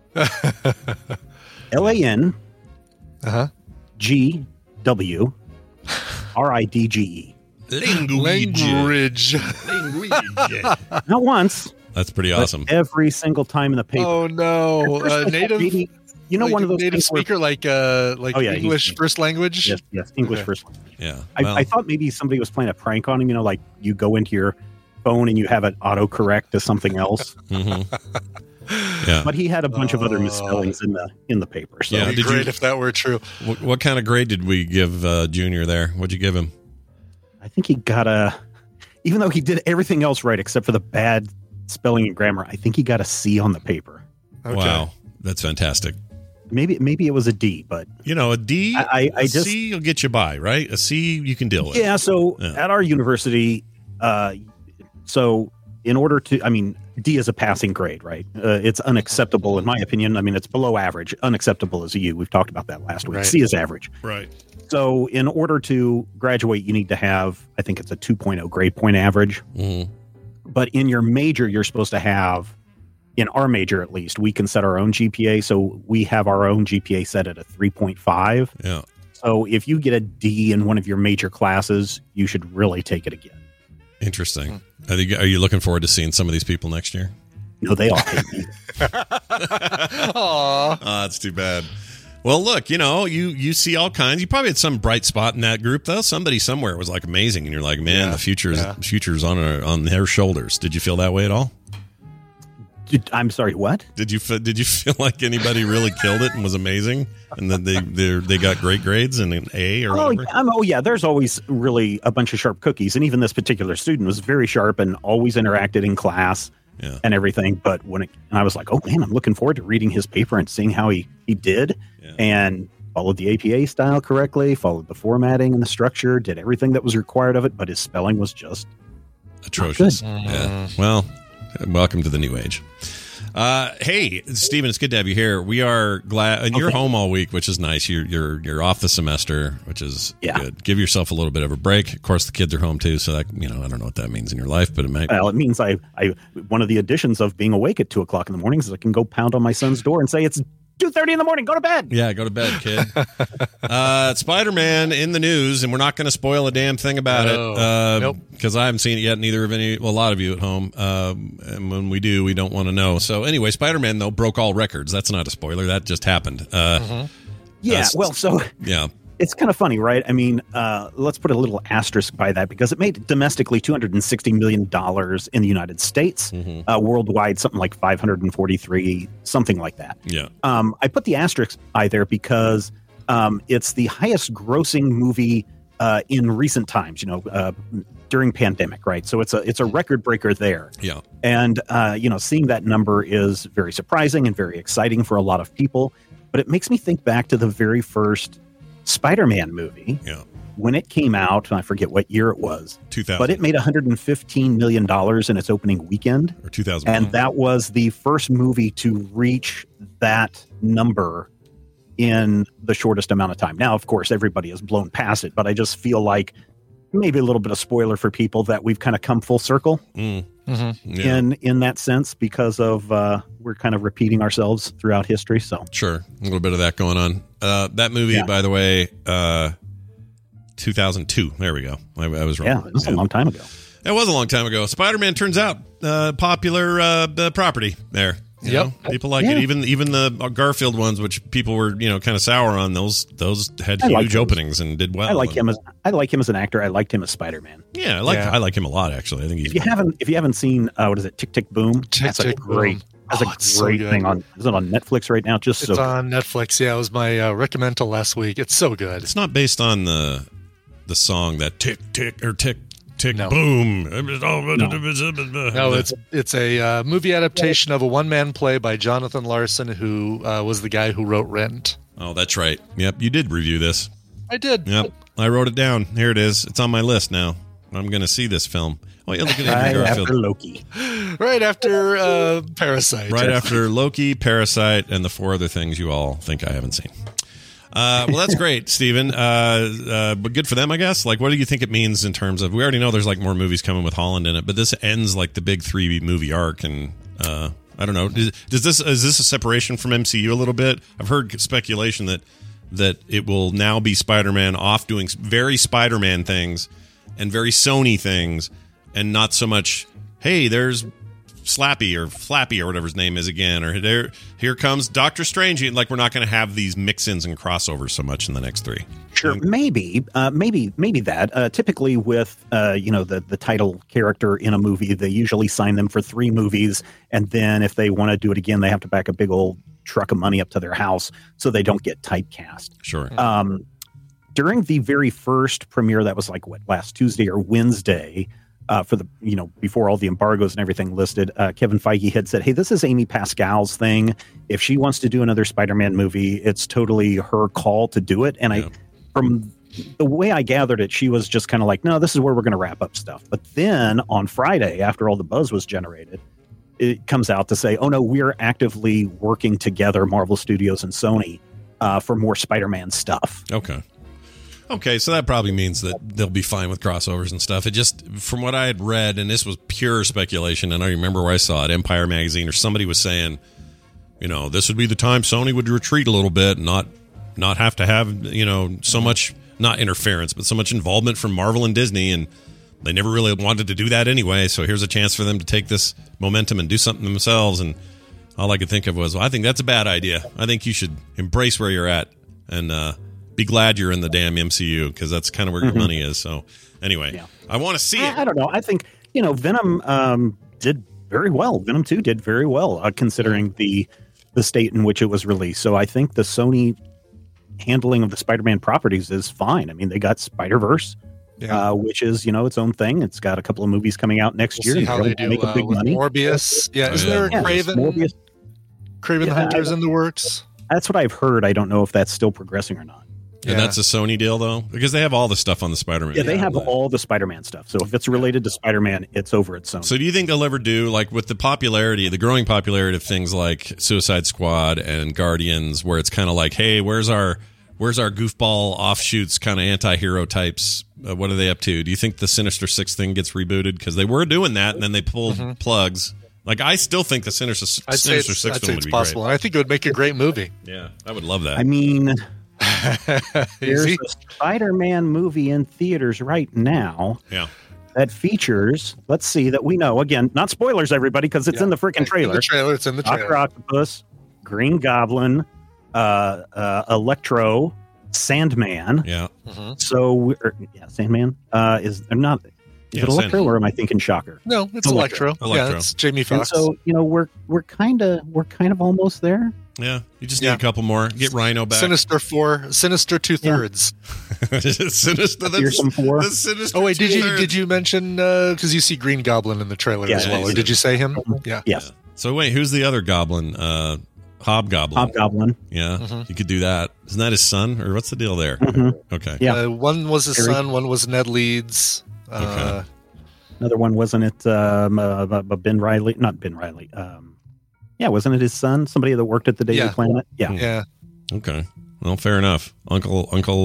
LAN GW RIDGE. Language. Not once. That's pretty awesome. Every single time in the paper. Oh no! Native. You know, one of those native speaker, English first language. Yes, English first language. Yeah. I thought maybe somebody was playing a prank on him. You know, like you go into your phone and you have it autocorrect to something else. Yeah. But he had a bunch of other misspellings in the paper. So it'd be great if that were true. What kind of grade did we give Junior there? What'd you give him? I think he got even though he did everything else right except for the bad spelling and grammar, I think he got a C on the paper. Okay. Wow, that's fantastic. Maybe it was a D, but a D, a C will get you by, right? A C you can deal with. Yeah. So at our university, so in order to, D is a passing grade, right? It's unacceptable in my opinion. It's below average. Unacceptable is a U. We've talked about that last week. Right. C is average. Right. So in order to graduate, you need to have, I think it's a 2.0 grade point average. Mm-hmm. But in your major, you're supposed to have, in our major at least, we can set our own GPA. So we have our own GPA set at a 3.5. Yeah. So if you get a D in one of your major classes, you should really take it again. Interesting. Are you looking forward to seeing some of these people next year? No, they all hate me. Aw. That's too bad. Well, look, you see all kinds. You probably had some bright spot in that group, though. Somebody somewhere was like amazing, and you're like, man, the future's on their shoulders. Did you feel that way at all? I'm sorry, what? Did you feel like anybody really killed it and was amazing, and that they got great grades and an A or whatever? Yeah. There's always really a bunch of sharp cookies, and even this particular student was very sharp and always interacted in class. Yeah. And everything, but and I was like, oh man, I'm looking forward to reading his paper and seeing how he did, and followed the APA style correctly, followed the formatting and the structure, did everything that was required of it, but his spelling was just atrocious. Yeah. Well, welcome to the new age. Hey, Stephen, it's good to have you here. We are glad, and you're home all week, which is nice. You're off the semester, which is good. Give yourself a little bit of a break. Of course, the kids are home too, so that I don't know what that means in your life, but it might. Well, it means I one of the additions of being awake at 2:00 in the morning is I can go pound on my son's door and say it's 2:30 in the morning. Go to bed. Yeah, go to bed, kid. Spider-Man in the news, and we're not going to spoil a damn thing about it. Nope. Because I haven't seen it yet. Neither of a lot of you at home. And when we do, we don't want to know. So anyway, Spider-Man though broke all records. That's not a spoiler. That just happened. Yeah. Yeah. It's kind of funny, right? Let's put a little asterisk by that because it made domestically $260 million in the United States, worldwide something like 543, something like that. Yeah. I put the asterisk by there because it's the highest grossing movie in recent times. During pandemic, right? So it's a record breaker there. Yeah. And seeing that number is very surprising and very exciting for a lot of people. But it makes me think back to the very first Spider-Man movie when it came out, and I forget what year it was, 2000, but it made $115 million in its opening weekend, or 2000, and that was the first movie to reach that number in the shortest amount of time. Now, of course, everybody has blown past it, but I just feel like maybe a little bit of spoiler for people that we've kind of come full circle in that sense because of we're kind of repeating ourselves throughout history. So sure, a little bit of that going on. That movie, by the way, 2002. There we go. I was wrong. Yeah, it was a long time ago. It was a long time ago. Spider-Man turns out popular property there. You know, people like it. Even the Garfield ones, which people were kind of sour on, those had huge openings and did well. I like him as an actor. I liked him as Spider-Man. Yeah, I like him a lot actually. I think he's if you haven't seen what is it, Tick Tick Boom? That's a great thing on. Is it on Netflix right now? It's on Netflix. Yeah, it was my recommendal last week. It's so good. It's not based on the song that tick tick or tick. Tick boom. No, it's a movie adaptation of a one-man play by Jonathan Larson, who was the guy who wrote Rent. Oh, that's right. Yep, you did review this. I did. Yep, I wrote it down. Here it is. It's on my list now. I'm going to see this film. Oh, yeah, look at right Andrew Garfield. after Loki. Right after Parasite. Right after Loki, Parasite, and the 4 other things you all think I haven't seen. Well, that's great, Steven. But good for them, I guess. Like, what do you think it means in terms of, we already know there's like more movies coming with Holland in it, but this ends like the big 3 movie arc, and I don't know. Is this a separation from MCU a little bit? I've heard speculation that it will now be Spider-Man off doing very Spider-Man things and very Sony things, and not so much, hey, there's Slappy or Flappy or whatever his name is again, or here comes Doctor Strange. Like, we're not going to have these mix-ins and crossovers so much in the next 3. Sure, maybe that. Typically, with the title character in a movie, they usually sign them for 3 movies, and then if they want to do it again, they have to back a big old truck of money up to their house so they don't get typecast. Sure. During the very first premiere, that was like last Tuesday or Wednesday. For the before all the embargoes and everything listed, Kevin Feige had said, "Hey, this is Amy Pascal's thing. If she wants to do another Spider-Man movie, it's totally her call to do it." And from the way I gathered it, she was just kind of like, "No, this is where we're going to wrap up stuff." But then on Friday, after all the buzz was generated, it comes out to say, "Oh no, we're actively working together, Marvel Studios and Sony, for more Spider-Man stuff." Okay, so that probably means that they'll be fine with crossovers and stuff. It just, from what I had read, and this was pure speculation, and I remember where I saw it, Empire Magazine, or somebody was saying, this would be the time Sony would retreat a little bit, not have to have, so much, not interference, but so much involvement from Marvel and Disney, and they never really wanted to do that anyway, so here's a chance for them to take this momentum and do something themselves, and all I could think of was, well, I think that's a bad idea. I think you should embrace where you're at, and be glad you're in the damn MCU, because that's kind of where your money is. So anyway, I want to see it. I don't know. I think, Venom did very well. Venom 2 did very well, considering the state in which it was released. So I think the Sony handling of the Spider-Man properties is fine. I mean, they got Spider-Verse, which is, its own thing. It's got a couple of movies coming out next year. See how they do make a big with money. Morbius. Yeah, isn't there a Craven the Hunter's in the works? That's what I've heard. I don't know if that's still progressing or not. And that's a Sony deal, though? Because they have all the stuff on the Spider-Man. Yeah, they have all the Spider-Man stuff. So if it's related to Spider-Man, it's over at Sony. So do you think they'll ever do, like, with the growing popularity of things like Suicide Squad and Guardians, where it's kind of like, hey, where's our goofball offshoots, kind of anti-hero types? What are they up to? Do you think the Sinister Six thing gets rebooted? Because they were doing that, and then they pulled plugs. Like, I still think the Sinister Six film would be possible. great. And I think it would make a great movie. Yeah, I would love that. I mean... There's a Spider-Man movie in theaters right now that features, let's see, that we know, again, not spoilers, everybody, because it's in the freaking trailer. It's in the trailer. Dr. Octopus, Green Goblin, Electro, Sandman. Yeah. So, Sandman is not. Is it Electro, or am I thinking Shocker? No, it's Electro. Yeah, it's Jamie Foxx. And so we're kind of almost there. Yeah, you just need a couple more. Get Rhino back. Sinister 4, Sinister 2/3. Sinister. Fearsome 4. Oh wait, did you mention because you see Green Goblin in the trailer as well? Or did you say him? Yeah. Yes. So wait, who's the other Goblin? Hobgoblin. Hobgoblin. Yeah, you could do that. Isn't that his son, or what's the deal there? Okay. Yeah. One was his son. One was Ned Leeds. Another one, wasn't it? Ben Reilly? Not Ben Reilly. Wasn't it his son? Somebody that worked at the Daily Planet? Yeah. Okay. Well, fair enough. Uncle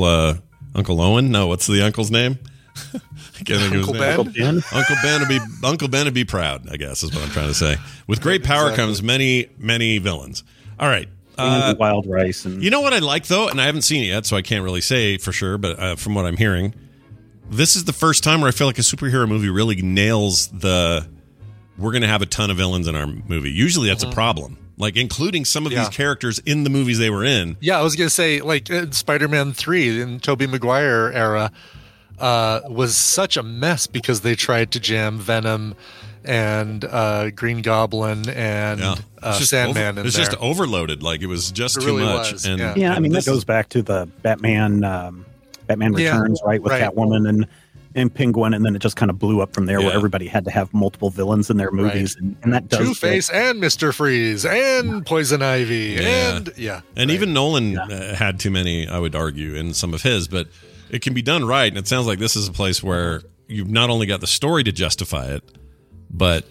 Owen? No, what's the uncle's name? I can't think of his name. Uncle Ben would be proud, I guess, is what I'm trying to say. With great power comes many, many villains. All right. Wild Rice. And you know what I like, though? And I haven't seen it yet, so I can't really say for sure, but from what I'm hearing, this is the first time where I feel like a superhero movie really nails we're going to have a ton of villains in our movie. Usually that's a problem, like including some of these characters in the movies they were in. Yeah, I was going to say, like Spider-Man 3 in Tobey Maguire era was such a mess because they tried to jam Venom and Green Goblin and Sandman in there. It's just overloaded. Like, it was just too really much. Was, and I mean, that goes back to the Batman Returns, right, with Catwoman and Penguin, and then it just kind of blew up from there, where everybody had to have multiple villains in their movies, and that does Two-Face and Mr. Freeze and Poison Ivy and even Nolan had too many, I would argue, in some of his, but it can be done right, and it sounds like this is a place where you've not only got the story to justify it, but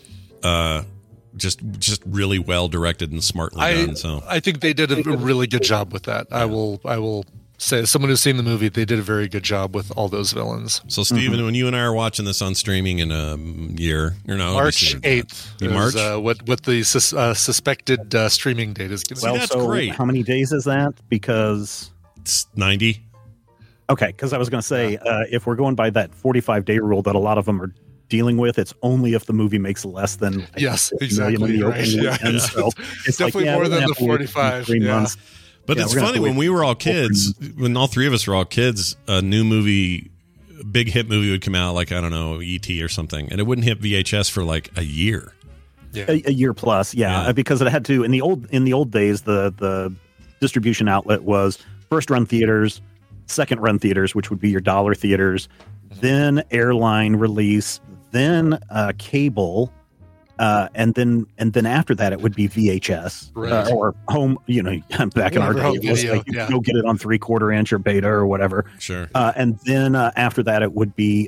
just really well directed and smartly done. So I think they did a really good job with that. Yeah. I will say, as someone who's seen the movie, they did a very good job with all those villains. So, Steven, when you and I are watching this on streaming in a year, March 8th, March, what the suspected streaming date is going to be. Well, that's so great. How many days is that? Because it's 90. Okay, because I was going to say, if we're going by that 45-day rule that a lot of them are dealing with, it's only if the movie makes less than exactly right. Weekend, so it's definitely more than the 45. 3 months. But it's funny, when we were all kids, when all three of us were all kids, a new movie, a big hit movie would come out, like, I don't know, E.T. or something, and it wouldn't hit VHS for like a year. Yeah. A year plus, because it had to. In the old days, the distribution outlet was first run theaters, second run theaters, which would be your dollar theaters, then airline release, then cable. And then after that, it would be VHS or home. Back in our day, it was like you go get it on 3/4 inch or beta or whatever. Sure. And then after that, it would be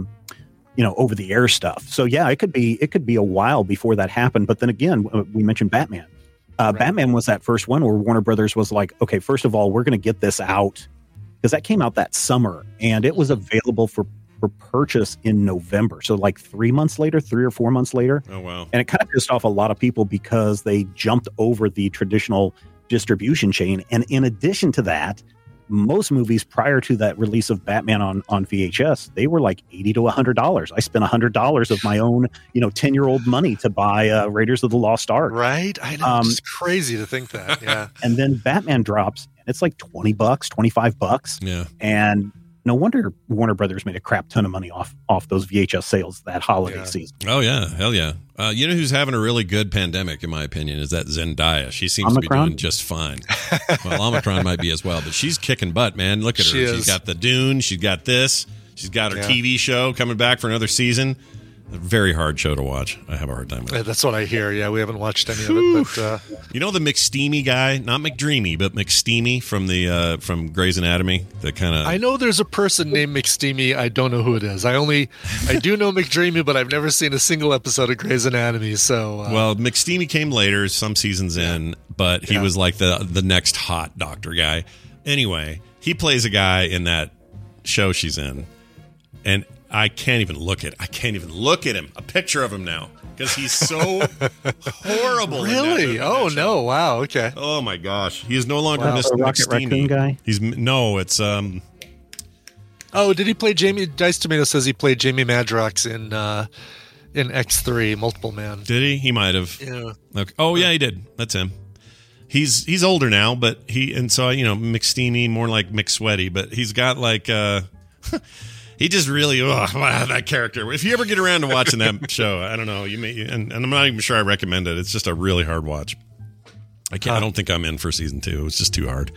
over the air stuff. So it could be a while before that happened. But then again, we mentioned Batman. Batman was that first one where Warner Brothers was like, okay, first of all, we're going to get this out, because that came out that summer and it was available for purchase in November. So like 3 or 4 months later. Oh, wow. And it kind of pissed off a lot of people because they jumped over the traditional distribution chain. And in addition to that, most movies prior to that release of Batman on VHS, they were like $80 to $100. I spent $100 of my own, 10-year-old money to buy Raiders of the Lost Ark. Right. I know. It's crazy to think that. Yeah. And then Batman drops and it's like $20, $25. Yeah. And no wonder Warner Brothers made a crap ton of money off those VHS sales that holiday season. Oh, yeah. Hell yeah. You know who's having a really good pandemic, in my opinion, is that Zendaya. She seems to be doing just fine. Well, Omicron might be as well, but she's kicking butt, man. Look at her. She's got the Dune. She's got this. She's got her TV show coming back for another season. A very hard show to watch. I have a hard time with it. That's what I hear. Yeah, we haven't watched any of it. But you know the McSteamy guy, not McDreamy, but McSteamy from Grey's Anatomy. The kind of I know there's a person named McSteamy. I don't know who it is. I do know McDreamy, but I've never seen a single episode of Grey's Anatomy. So well, McSteamy came later, some seasons in, but he was like the next hot doctor guy. Anyway, he plays a guy in that show she's in, and I can't even look at him. A picture of him now, because he's so horrible. Really? Oh no! Wow. Okay. Oh my gosh, he is no longer Mr. Rocket Raccoon guy. It's Oh, did he play Jamie? Dice Tomato says he played Jamie Madrox in X3 Multiple Man. Did he? He might have. Yeah. Okay. Oh yeah, he did. That's him. He's older now, but McSteamy, more like McSweaty, but he's got like he just really that character. If you ever get around to watching that show, I don't know, you may, and I'm not even sure I recommend it. It's just a really hard watch. I don't think I'm in for season 2. It's just too hard.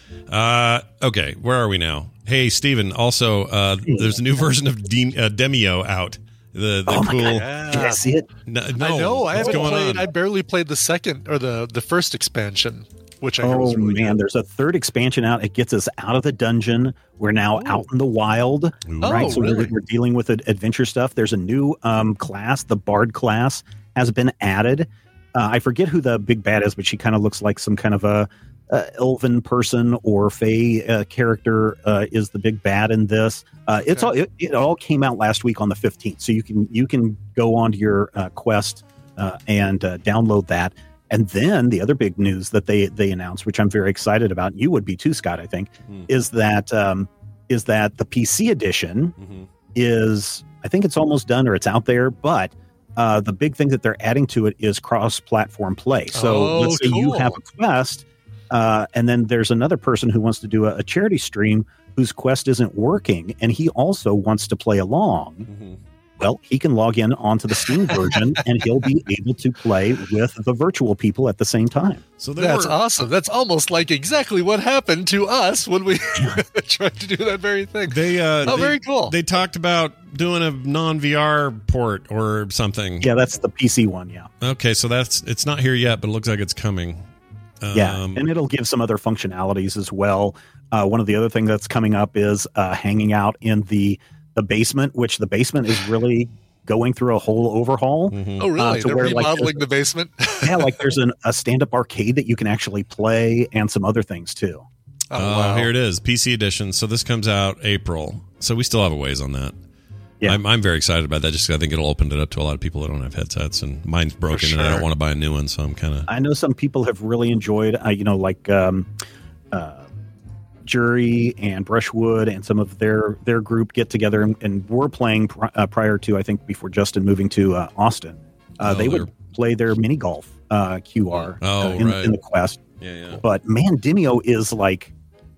Okay, where are we now? Hey, Steven, also, there's a new version of Demio out. The cool. Did I see it? No, I know. I haven't played. On? I barely played the second or the first expansion, which I heard was really good. There's a third expansion out. It gets us out of the dungeon. We're now out in the wild, right? So really? we're dealing with adventure stuff. There's a new class. The Bard class has been added. I forget who the big bad is, but she kind of looks like some kind of a elven person or fae character is the big bad in this. It all came out last week on the 15th, so you can go onto your Quest and download that. And then the other big news that they announced, which I'm very excited about, you would be too, Scott, I think, is that the PC edition is, I think it's almost done or it's out there, but the big thing that they're adding to it is cross-platform play. So let's say you have a Quest, and then there's another person who wants to do a charity stream whose Quest isn't working, and he also wants to play along. Well, he can log in onto the Steam version, and he'll be able to play with the virtual people at the same time. So that's awesome. That's almost like exactly what happened to us when we tried to do that very thing. Very cool. They talked about doing a non-VR port or something. Yeah, that's the PC one, yeah. Okay, so it's not here yet, but it looks like it's coming. And it'll give some other functionalities as well. One of the other things that's coming up is hanging out in the the basement, which the basement is really going through a whole overhaul. Oh, really? They're remodeling the basement? Yeah, like there's a stand-up arcade that you can actually play and some other things, too. Oh, wow. Here it is, PC edition. So this comes out April. So we still have a ways on that. Yeah. I'm very excited about that just because I think it'll open it up to a lot of people that don't have headsets, and mine's broken and I don't want to buy a new one, so I'm kind of... I know some people have really enjoyed, Jury and Brushwood and some of their group get together and were playing prior to, I think, before Justin moving to Austin. They would play their mini golf QR in the Quest. Yeah. But man, Demio is like,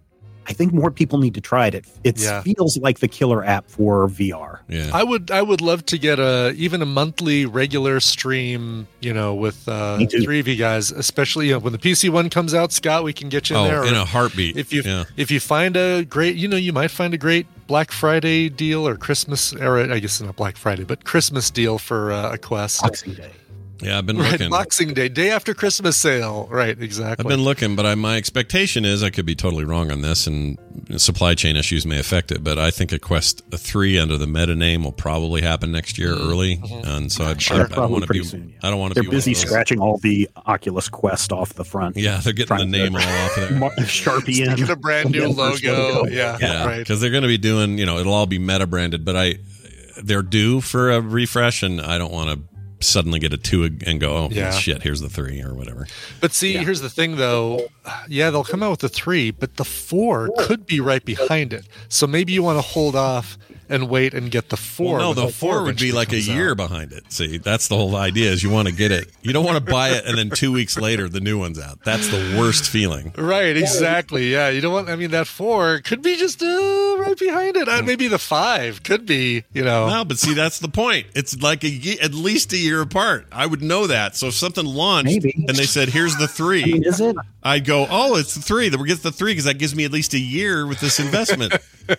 I think more people need to try it. It feels like the killer app for VR. Yeah, I would love to get even a monthly regular stream, with three of you guys, especially when the PC one comes out. Scott, we can get you in there in a heartbeat. If you find a great, you might find a great Black Friday deal or Christmas, or I guess not Black Friday, but Christmas deal for a Quest. Boxing Day. Yeah, I've been looking. Boxing Day after Christmas sale. Right, exactly. I've been looking, but my expectation is, I could be totally wrong on this, and supply chain issues may affect it, but I think a Quest 3 under the Meta name will probably happen next year early, and so I don't want to be. Soon, I don't want to be. They're busy scratching all the Oculus Quest off the front. Yeah, they're getting the name all off of there. Sharpie in. Get a brand new logo. Yeah, right. Because they're going to be doing, it'll all be Meta branded, but they're due for a refresh, and I don't want to suddenly get a 2 and go, shit, here's the 3 or whatever. But see, here's the thing though. Yeah, they'll come out with the 3, but the 4 could be right behind it. So maybe you want to hold off and wait and get the 4. Well, no, the 4 would be like a year behind it. See, that's the whole idea, is you want to get it. You don't want to buy it and then 2 weeks later the new one's out. That's the worst feeling. Right, exactly. Yeah, you don't want, that 4 could be just right behind it. Maybe the 5 could be, No, but see, that's the point. It's like at least a year apart. I would know that. So if something launched and they said, here's the 3, is it? I'd go, it's the 3. Then we'll get the 3 because that gives me at least a year with this investment.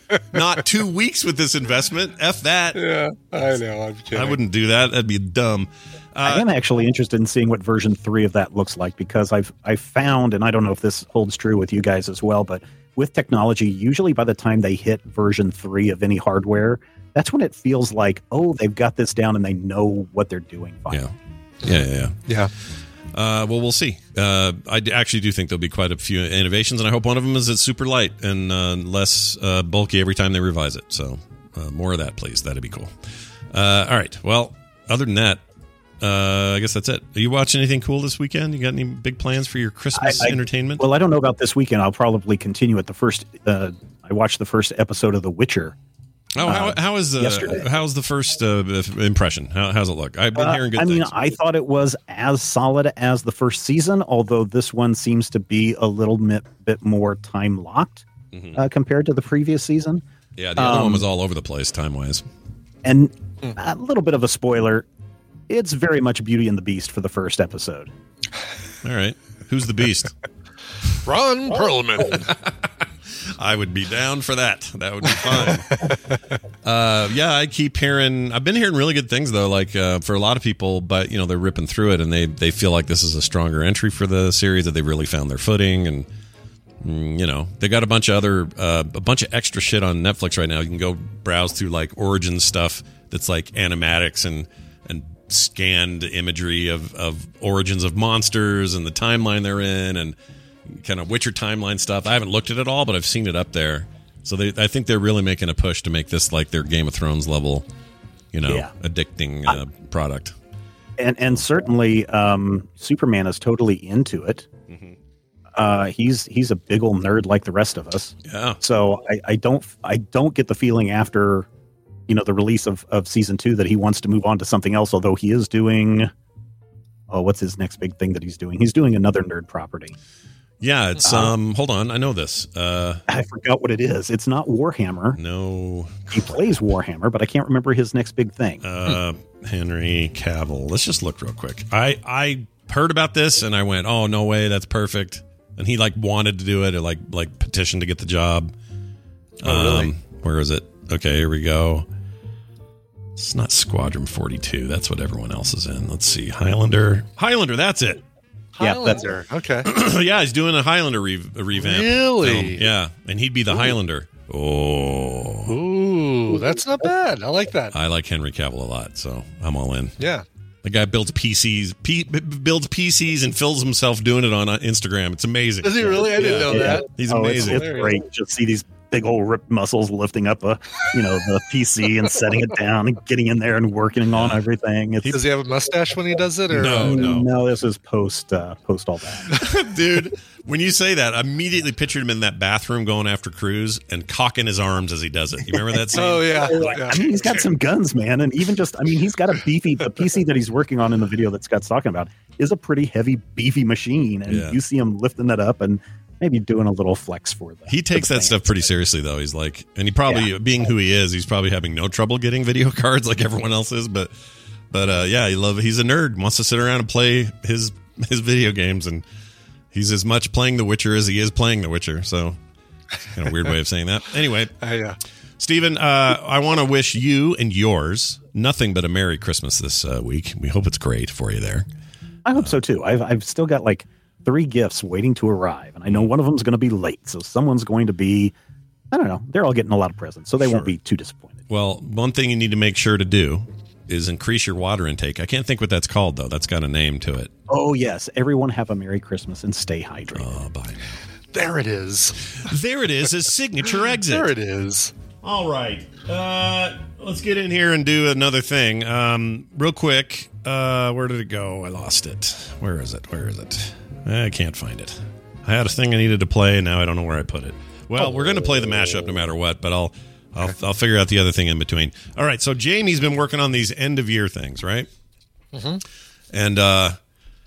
Not 2 weeks with this investment. F that. Yeah, I know. I'm kidding. I wouldn't do that. That'd be dumb. I am actually interested in seeing what version 3 of that looks like, because I've found, and I don't know if this holds true with you guys as well, but with technology, usually by the time they hit version 3 of any hardware, that's when it feels like, they've got this down and they know what they're doing. Finally. Yeah. Well, we'll see. I actually do think there'll be quite a few innovations, and I hope one of them is it's super light and less bulky every time they revise it. So more of that, please. That'd be cool. All right. Well, other than that, I guess that's it. Are you watching anything cool this weekend? You got any big plans for your Christmas entertainment? Well, I don't know about this weekend. I'll probably continue at the first. I watched the first episode of The Witcher. Oh, how's the first impression? How's it look? I've been hearing good things. I mean, I thought it was as solid as the first season, although this one seems to be a little bit more time locked compared to the previous season. Yeah, the other one was all over the place time wise. And a little bit of a spoiler: it's very much Beauty and the Beast for the first episode. All right, who's the Beast? Ron Perlman. I would be down for that. That would be fine. I keep hearing. I've been hearing really good things though. Like for a lot of people, but they're ripping through it, and they feel like this is a stronger entry for the series. That they really found their footing, and they got a bunch of extra shit on Netflix right now. You can go browse through like origin stuff that's like animatics and scanned imagery of origins of monsters and the timeline they're in, and kind of Witcher timeline stuff. I haven't looked at it all, but I've seen it up there. So I think they're really making a push to make this like their Game of Thrones level, addicting product. And certainly Superman is totally into it. Mm-hmm. He's a big old nerd like the rest of us. Yeah. So I don't get the feeling after the release of season 2 that he wants to move on to something else. Although he is doing, what's his next big thing that he's doing? He's doing another nerd property. Yeah, it's hold on, I know this. I forgot what it is. It's not Warhammer. No. He plays Warhammer, but I can't remember his next big thing. Henry Cavill. Let's just look real quick. I heard about this and I went, "Oh, no way, that's perfect." And he like wanted to do it, or like petitioned to get the job. Really? Where is it? Okay, here we go. It's not Squadron 42. That's what everyone else is in. Let's see. Highlander, that's it. Highlander. Okay. Yeah, he's doing a Highlander revamp. Really? Film. Yeah, and he'd be the Highlander. Oh. Ooh. Ooh, that's not bad. I like that. I like Henry Cavill a lot, so I'm all in. Yeah. The guy builds PCs and fills himself doing it on Instagram. It's amazing. Does he really? I didn't know that. He's amazing. It's great. Just see these big old ripped muscles lifting up the PC and setting it down and getting in there and working on everything. Does he have a mustache when he does it? Or? No. This is post all that. Dude, when you say that, I immediately pictured him in that bathroom going after Cruz and cocking his arms as he does it. You remember that scene? Oh, yeah. I mean, he's got some guns, man. And even he's got the PC that he's working on in the video that Scott's talking about is a pretty heavy, beefy machine. And you see him lifting that up and maybe doing a little flex for them. He takes that stuff pretty seriously, though. He's like, and he probably, being who he is, he's probably having no trouble getting video cards like everyone else is. But he's a nerd, wants to sit around and play his video games, and he's as much playing The Witcher as he is playing The Witcher. So, kind of weird way of saying that. Anyway, Stephen, I want to wish you and yours nothing but a Merry Christmas this week. We hope it's great for you there. I hope so too. I've still got like 3 gifts waiting to arrive, and I know one of them is going to be late, so someone's going to be, I don't know, they're all getting a lot of presents, so they won't be too disappointed. Well, one thing you need to make sure to do is increase your water intake. I can't think what that's called, though. That's got a name to it. Oh, yes. Everyone have a Merry Christmas and stay hydrated. Oh, bye. There it is. There it is, his signature exit. There it is. All right. Let's get in here and do another thing. Real quick, where did it go? I lost it. Where is it? I can't find it. I had a thing I needed to play, and now I don't know where I put it. Well, we're going to play the mashup no matter what, but I'll figure out the other thing in between. All right, so Jamie's been working on these end-of-year things, right? Mm-hmm. And I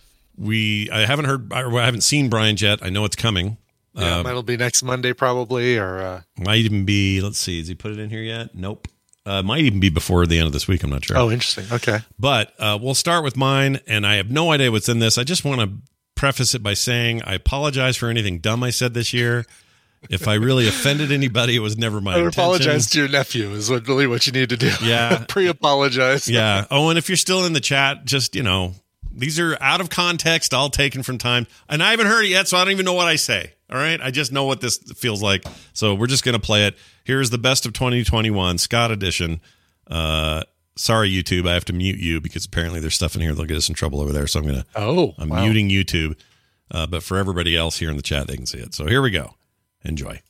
haven't seen Brian's yet. I know it's coming. Yeah, it'll be next Monday probably, or might even be. Let's see, has he put it in here yet? Nope. Might even be before the end of this week. I'm not sure. Oh, interesting. Okay, but we'll start with mine, and I have no idea what's in this. I just want to preface it by saying I apologize for anything dumb I said this year. If I really offended anybody, it was never my intention. Apologize to your nephew is really what you need to do. Yeah. Pre-apologize. Yeah. Oh, and if you're still in the chat, just, these are out of context, all taken from time. And I haven't heard it yet, so I don't even know what I say. All right? I just know what this feels like. So we're just going to play it. Here's the best of 2021, Scott edition. Sorry, YouTube, I have to mute you because apparently there's stuff in here that'll get us in trouble over there. So I'm muting YouTube. But for everybody else here in the chat, they can see it. So here we go. Enjoy.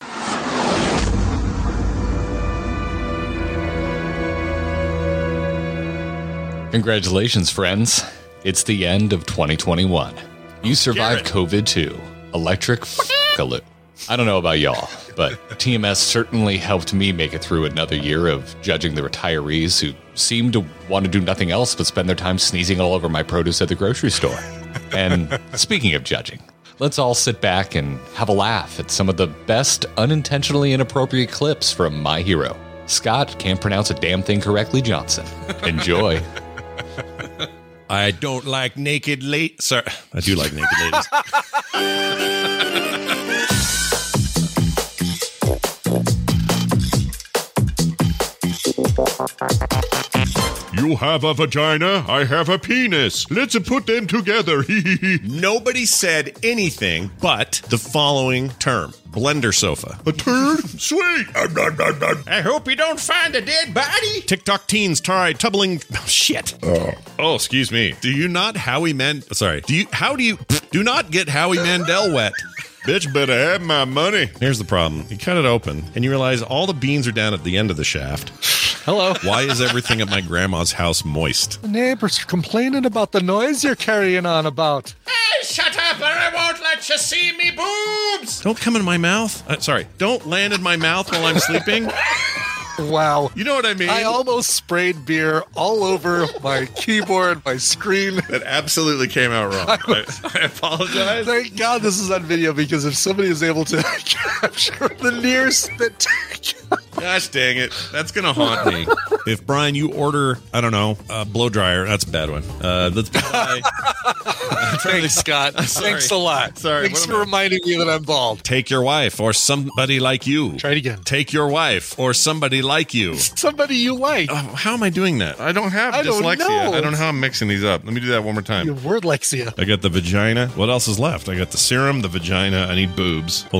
Congratulations, friends. It's the end of 2021. You survived COVID too. Electric f***aloo. I don't know about y'all, but TMS certainly helped me make it through another year of judging the retirees who seem to want to do nothing else but spend their time sneezing all over my produce at the grocery store. And speaking of judging, let's all sit back and have a laugh at some of the best unintentionally inappropriate clips from my hero, Scott Can't Pronounce a Damn Thing Correctly Johnson. Enjoy. I don't like naked ladies. Sorry, I do like naked ladies. You have a vagina, I have a penis. Let's put them together. Nobody said anything but the following term. Blender sofa. A turd? Sweet. I hope you don't find a dead body. TikTok teens try tumbling. Oh, shit. Oh, excuse me. Do you not Howie Mandel? Sorry. Do not get Howie Mandel wet? Bitch better have my money. Here's the problem. You cut it open, and you realize all the beans are down at the end of the shaft. Hello. Why is everything at my grandma's house moist? The neighbors are complaining about the noise you're carrying on about. Hey, shut up or I won't let you see me boobs. Don't come in my mouth. Don't land in my mouth while I'm sleeping. Wow. You know what I mean? I almost sprayed beer all over my keyboard, my screen. That absolutely came out wrong. I apologize. Thank God this is on video, because if somebody is able to capture the near spit take. Gosh dang it. That's going to haunt me. If, Brian, you order, I don't know, a blow dryer, that's a bad one. Let's buy. Thanks, Scott. Thanks a lot. Sorry. Thanks for reminding me that I'm bald. Take your wife or somebody like you. Try it again. Take your wife or somebody like you. Somebody you like. How am I doing that? I don't have dyslexia. I don't know how I'm mixing these up. Let me do that one more time. Your word lexia. I got the vagina. What else is left? I got the serum, the vagina. I need boobs. Hold on.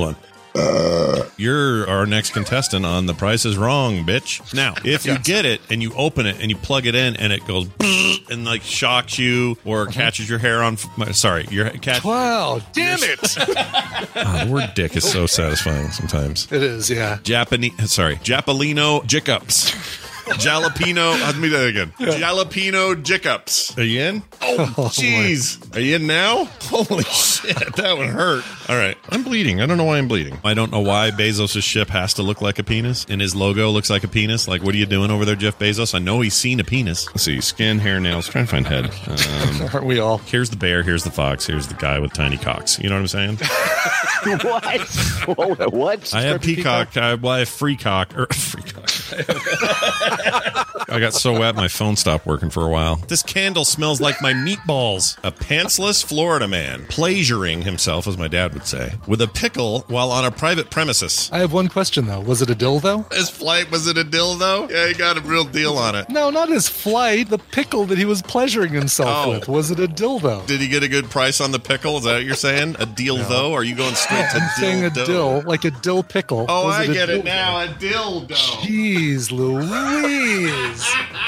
You're our next contestant on The Price is Wrong, bitch. Now, if you get it and you open it and you plug it in and it goes and like shocks you or catches your hair on, Wow, damn it! The word dick is so satisfying sometimes. It is, yeah. Japalino Jickups. Jalapeno. Let me do that again. Jalapeno Jickups. Are you in? Oh, jeez. Are you in now? Holy shit. That would hurt. All right. I'm bleeding. I don't know why I'm bleeding. I don't know why Bezos' ship has to look like a penis and his logo looks like a penis. Like, what are you doing over there, Jeff Bezos? I know he's seen a penis. Let's see. Skin, hair, nails. Trying to find head. Aren't we all? Here's the bear. Here's the fox. Here's the guy with tiny cocks. You know what I'm saying? What? What? I have peacock. I have free cock. Free cock. I got so wet my phone stopped working for a while. This candle smells like my meatballs. A pantsless Florida man, pleasuring himself, as my dad would say, with a pickle while on a private premises. I have one question, though. Was it a dildo? His flight, was it a dildo? Yeah, he got a real deal on it. No, not his flight. The pickle that he was pleasuring himself with. Was it a dildo? Did he get a good price on the pickle? Is that what you're saying? A deal, though? Are you going straight to dildo? I'm saying a dill, like a dill pickle. Oh, I get it now. A dildo. Jeez Louise.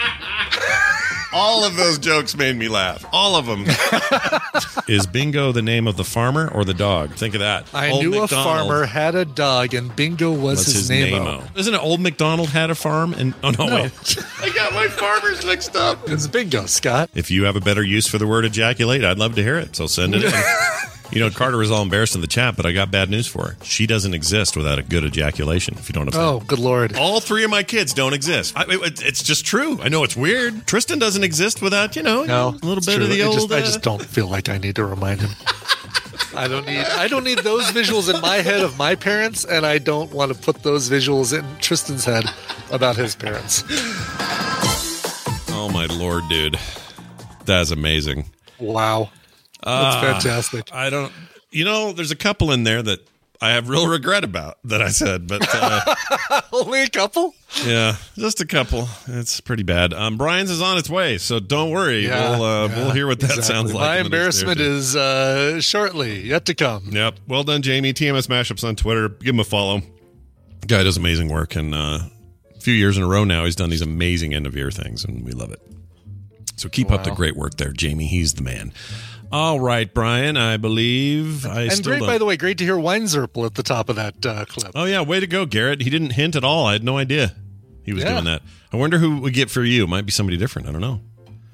All of those jokes made me laugh. All of them. Is Bingo the name of the farmer or the dog? Think of that. I knew MacDonald, a farmer had a dog, and Bingo was his name-o. Isn't it Old MacDonald had a farm? And wait. I got my farmers mixed up. It's Bingo, Scott. If you have a better use for the word ejaculate, I'd love to hear it. So send it in. You know, Carter was all embarrassed in the chat, but I got bad news for her. She doesn't exist without a good ejaculation, if you don't know. Oh, good Lord. All three of my kids don't exist. It's just true. I know it's weird. Tristan doesn't exist without, a little bit of the old... I just don't feel like I need to remind him. I don't need those visuals in my head of my parents, and I don't want to put those visuals in Tristan's head about his parents. Oh, my Lord, dude. That's amazing. Wow. That's fantastic. I don't, there's a couple in there that I have real regret about that I said, but only a couple? Yeah, just a couple. It's pretty bad. Brian's is on its way, so don't worry. We'll hear what that sounds like. My embarrassment is shortly yet to come. Yep. Well done, Jamie. TMS Mashups on Twitter. Give him a follow. Guy does amazing work, and a few years in a row now, he's done these amazing end of year things, and we love it. So keep up the great work there, Jamie. He's the man. All right, Brian, I believe by the way, great to hear Weinzerpel at the top of that clip. Oh, yeah, way to go, Garrett. He didn't hint at all. I had no idea he was doing that. I wonder who we get for you. Might be somebody different. I don't know.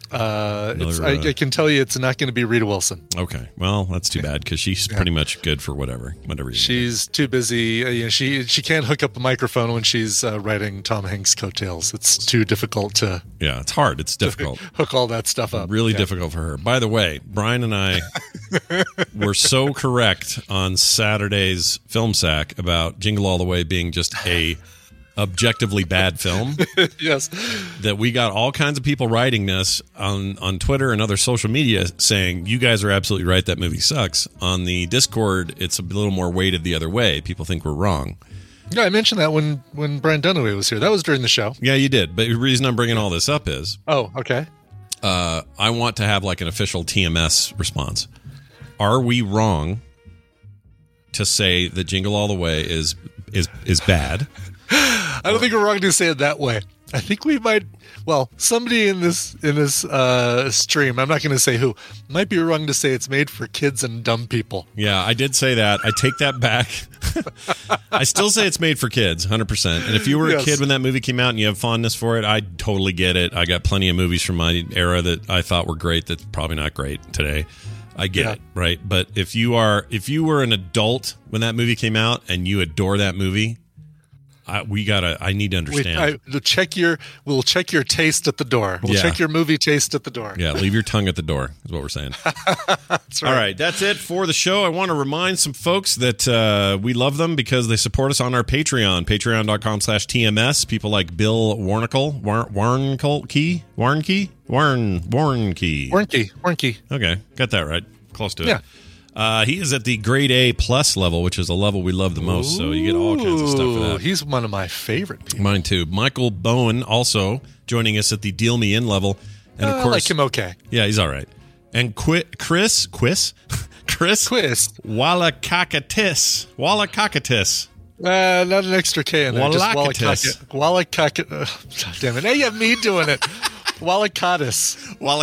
I can tell you it's not going to be Rita Wilson. Okay, well, that's too bad because she's pretty much good for whatever. She's too busy. She can't hook up a microphone when she's writing Tom Hanks' coattails. It's too difficult to. Yeah, it's hard. It's difficult. Hook all that stuff up. Really difficult for her. By the way, Brian and I were so correct on Saturday's Film Sack about Jingle All the Way being just a objectively bad film. Yes. That we got all kinds of people writing this on Twitter and other social media saying, you guys are absolutely right, that movie sucks. On the Discord, it's a little more weighted the other way. People think we're wrong. Yeah, I mentioned that when Brian Dunaway was here. That was during the show. Yeah, you did. But the reason I'm bringing all this up is... Oh, okay. I want to have like an official TMS response. Are we wrong to say that Jingle All the Way is bad? I don't think we're wrong to say it that way. I think we might. Well, somebody in this stream, I'm not going to say who, might be wrong to say it's made for kids and dumb people. Yeah, I did say that. I take that back. I still say it's made for kids, 100%. And if you were a kid when that movie came out and you have fondness for it, I totally get it. I got plenty of movies from my era that I thought were great that's probably not great today. I get it, right? But if you were an adult when that movie came out and you adore that movie, I need to understand. We'll check your taste at the door. We'll check your movie taste at the door. Yeah, leave your tongue at the door is what we're saying. That's right. All right, that's it for the show. I want to remind some folks that we love them because they support us on our Patreon, patreon.com/TMS. People like Bill Warnke. Okay, got that right. Close to it. Yeah. He is at the grade A plus level, which is a level we love the most. So you get all kinds of stuff for that. He's one of my favorite people. Mine too. Michael Bowen also joining us at the Deal Me In level. And of course, I like him okay. Yeah, he's all right. And Chris Chris Wallakatis. Not an extra K in there. Wallakatis. Damn it. Hey, you have me doing it. Wallakatis.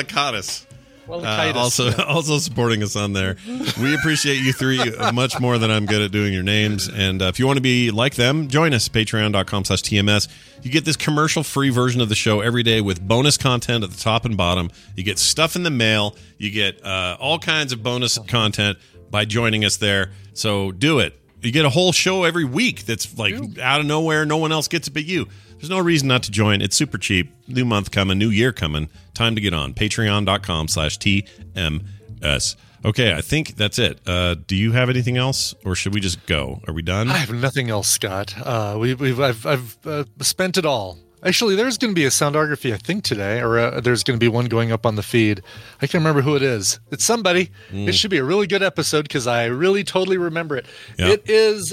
Also supporting us on there. We appreciate you three much more than I'm good at doing your names. And if you want to be like them, join us, patreon.com/TMS. You get this commercial-free version of the show every day with bonus content at the top and bottom. You get stuff in the mail. You get all kinds of bonus content by joining us there. So do it. You get a whole show every week that's like out of nowhere. No one else gets it but you. There's no reason not to join. It's super cheap. New month coming, new year coming. Time to get on. Patreon.com/TMS. Okay, I think that's it. Do you have anything else, or should we just go? Are we done? I have nothing else, Scott. I've spent it all. Actually, there's going to be a soundography, I think, today, or there's going to be one going up on the feed. I can't remember who it is. It's somebody. It should be a really good episode because I really totally remember it. Yeah. It is...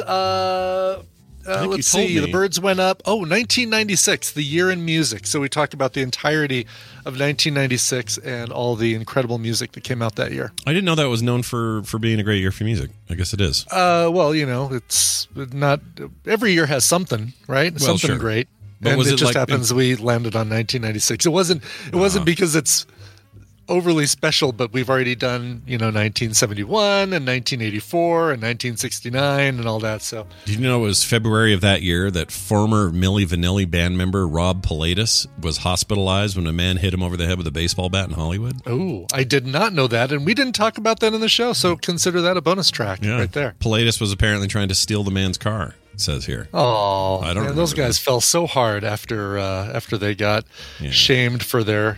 let's see. The birds went up. 1996, the year in music. So we talked about the entirety of 1996 and all the incredible music that came out that year. I didn't know that was known for being a great year for music. I guess it is. Well, it's not every year has something, right? Well, something great. But and it just happens we landed on 1996. It wasn't because it's overly special, but we've already done 1971 and 1984 and 1969 and all that. So did you know it was February of that year that former Milli Vanilli band member Rob Pilatus was hospitalized when a man hit him over the head with a baseball bat in Hollywood? Oh, I did not know that, and we didn't talk about that in the show, so consider that a bonus track right there. Pilatus was apparently trying to steal the man's car, it says here. Oh, I don't. Those guys fell so hard after they got shamed for their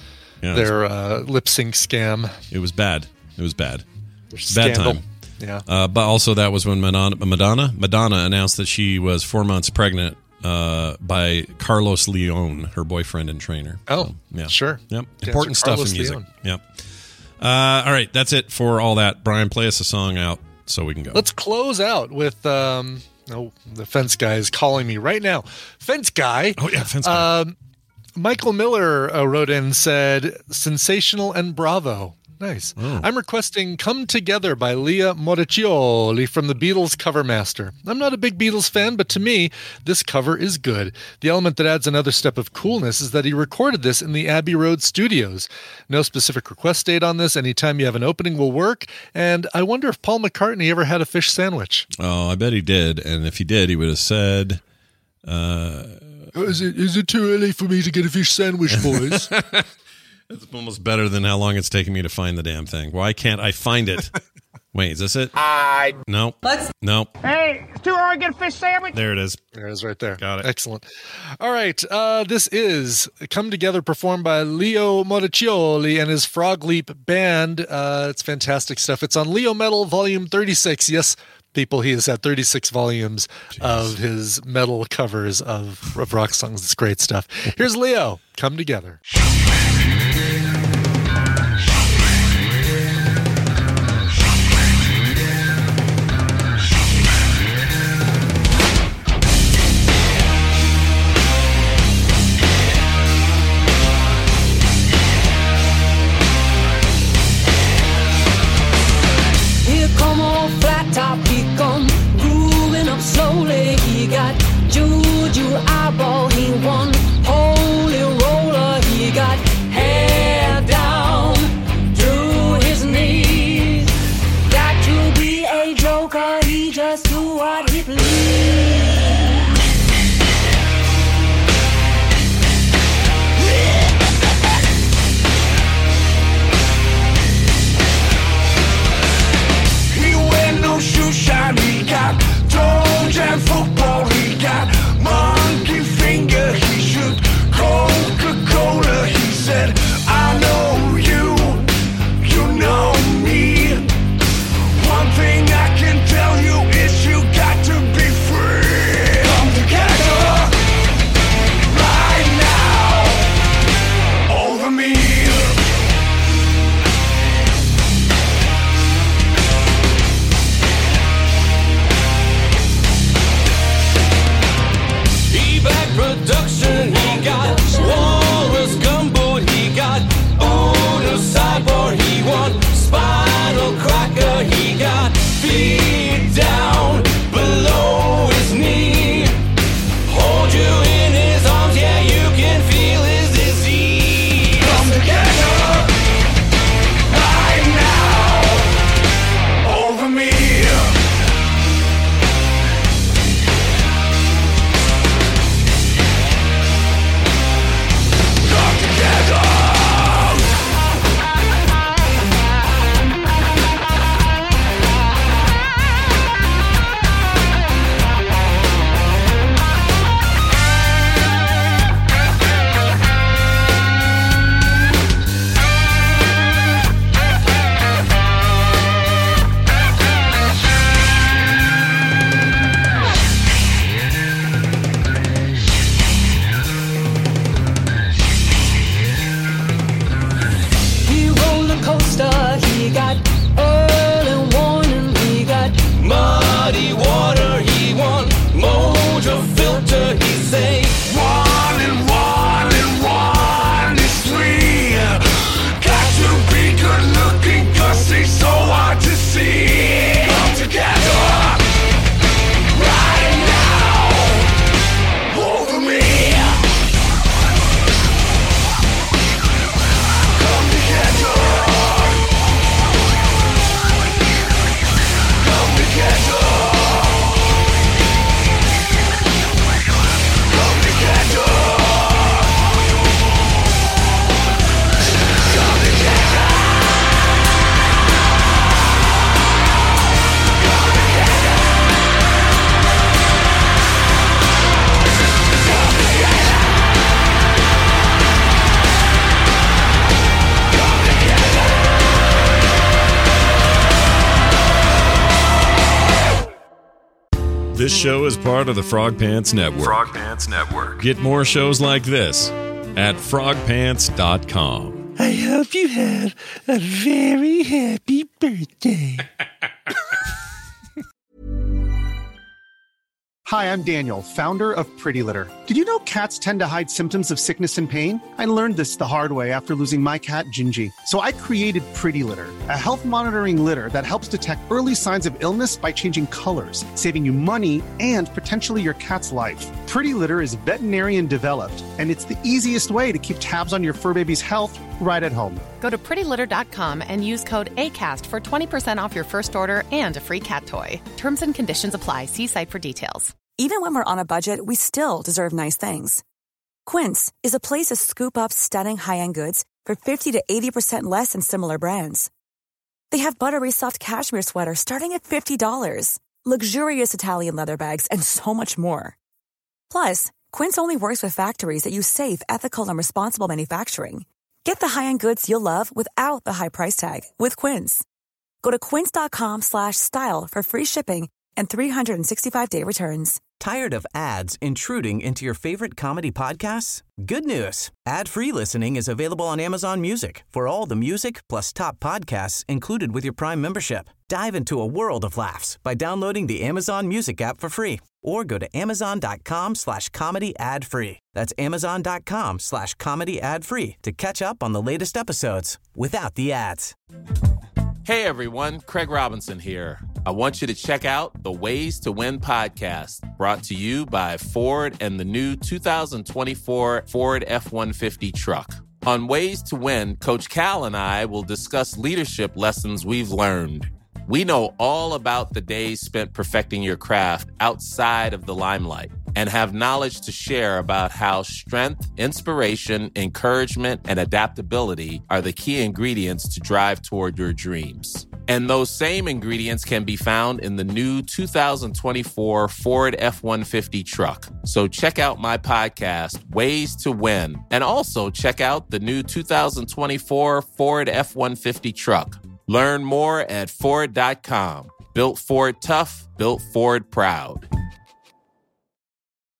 lip sync scam. It was bad. Bad scandal. Time. Yeah. But also that was when Madonna announced that she was 4 months pregnant by Carlos Leon, her boyfriend and trainer. Oh, so, yeah. Sure. Yep. Important stuff in music. Leon. Yep. All right. That's it for all that. Brian, play us a song out so we can go. Let's close out with... the fence guy is calling me right now. Fence guy. Oh, yeah, fence guy. Michael Miller wrote in and said, sensational and bravo. Nice. Oh. I'm requesting Come Together by Leah Moriccioli from the Beatles cover master. I'm not a big Beatles fan, but to me, this cover is good. The element that adds another step of coolness is that he recorded this in the Abbey Road studios. No specific request date on this. Anytime you have an opening will work. And I wonder if Paul McCartney ever had a fish sandwich. Oh, I bet he did. And if he did, he would have said... Is it too early for me to get a fish sandwich, boys? It's almost better than how long it's taken me to find the damn thing. Why can't I find it? Wait, is this it? No. No. Hey, it's too early to get a fish sandwich. There it is. There it is right there. Got it. Excellent. All right. This is Come Together performed by Leo Moriccioli and his Frog Leap Band. It's fantastic stuff. It's on Leo Metal Volume 36. Yes, people, he has had 36 volumes of his metal covers of rock songs. It's great stuff. Here's Leo, Come Together. Here come on flat top, he come grooving up slowly. He got juju eyeball, he won holy roller. He got hair down through his knees. Got to be a joker, he just do what he please. No shoe shine, he got drones and football, he got monkey finger, he shoot Coca-Cola, he's This show is part of the Frog Pants Network. Frog Pants Network. Get more shows like this at frogpants.com. I hope you have a very happy birthday. Hi, I'm Daniel, founder of Pretty Litter. Did you know cats tend to hide symptoms of sickness and pain? I learned this the hard way after losing my cat, Gingy. So I created Pretty Litter, a health monitoring litter that helps detect early signs of illness by changing colors, saving you money and potentially your cat's life. Pretty Litter is veterinarian developed, and it's the easiest way to keep tabs on your fur baby's health right at home. Go to prettylitter.com and use code ACAST for 20% off your first order and a free cat toy. Terms and conditions apply. See site for details. Even when we're on a budget, we still deserve nice things. Quince is a place to scoop up stunning high-end goods for 50 to 80% less than similar brands. They have buttery soft cashmere sweaters starting at $50, luxurious Italian leather bags, and so much more. Plus, Quince only works with factories that use safe, ethical, and responsible manufacturing. Get the high-end goods you'll love without the high price tag with Quince. Go to quince.com/style for free shipping and 365-day returns. Tired of ads intruding into your favorite comedy podcasts? Good news. Ad-free listening is available on Amazon Music for all the music plus top podcasts included with your Prime membership. Dive into a world of laughs by downloading the Amazon Music app for free or go to amazon.com/comedy ad-free. That's amazon.com/comedy ad-free to catch up on the latest episodes without the ads. Hey everyone, Craig Robinson here. I want you to check out the Ways to Win podcast, brought to you by Ford and the new 2024 Ford F-150 truck. On Ways to Win, Coach Cal and I will discuss leadership lessons we've learned. We know all about the days spent perfecting your craft outside of the limelight and have knowledge to share about how strength, inspiration, encouragement, and adaptability are the key ingredients to drive toward your dreams. And those same ingredients can be found in the new 2024 Ford F-150 truck. So check out my podcast, Ways to Win, and also check out the new 2024 Ford F-150 truck. Learn more at Ford.com. Built Ford tough, built Ford proud.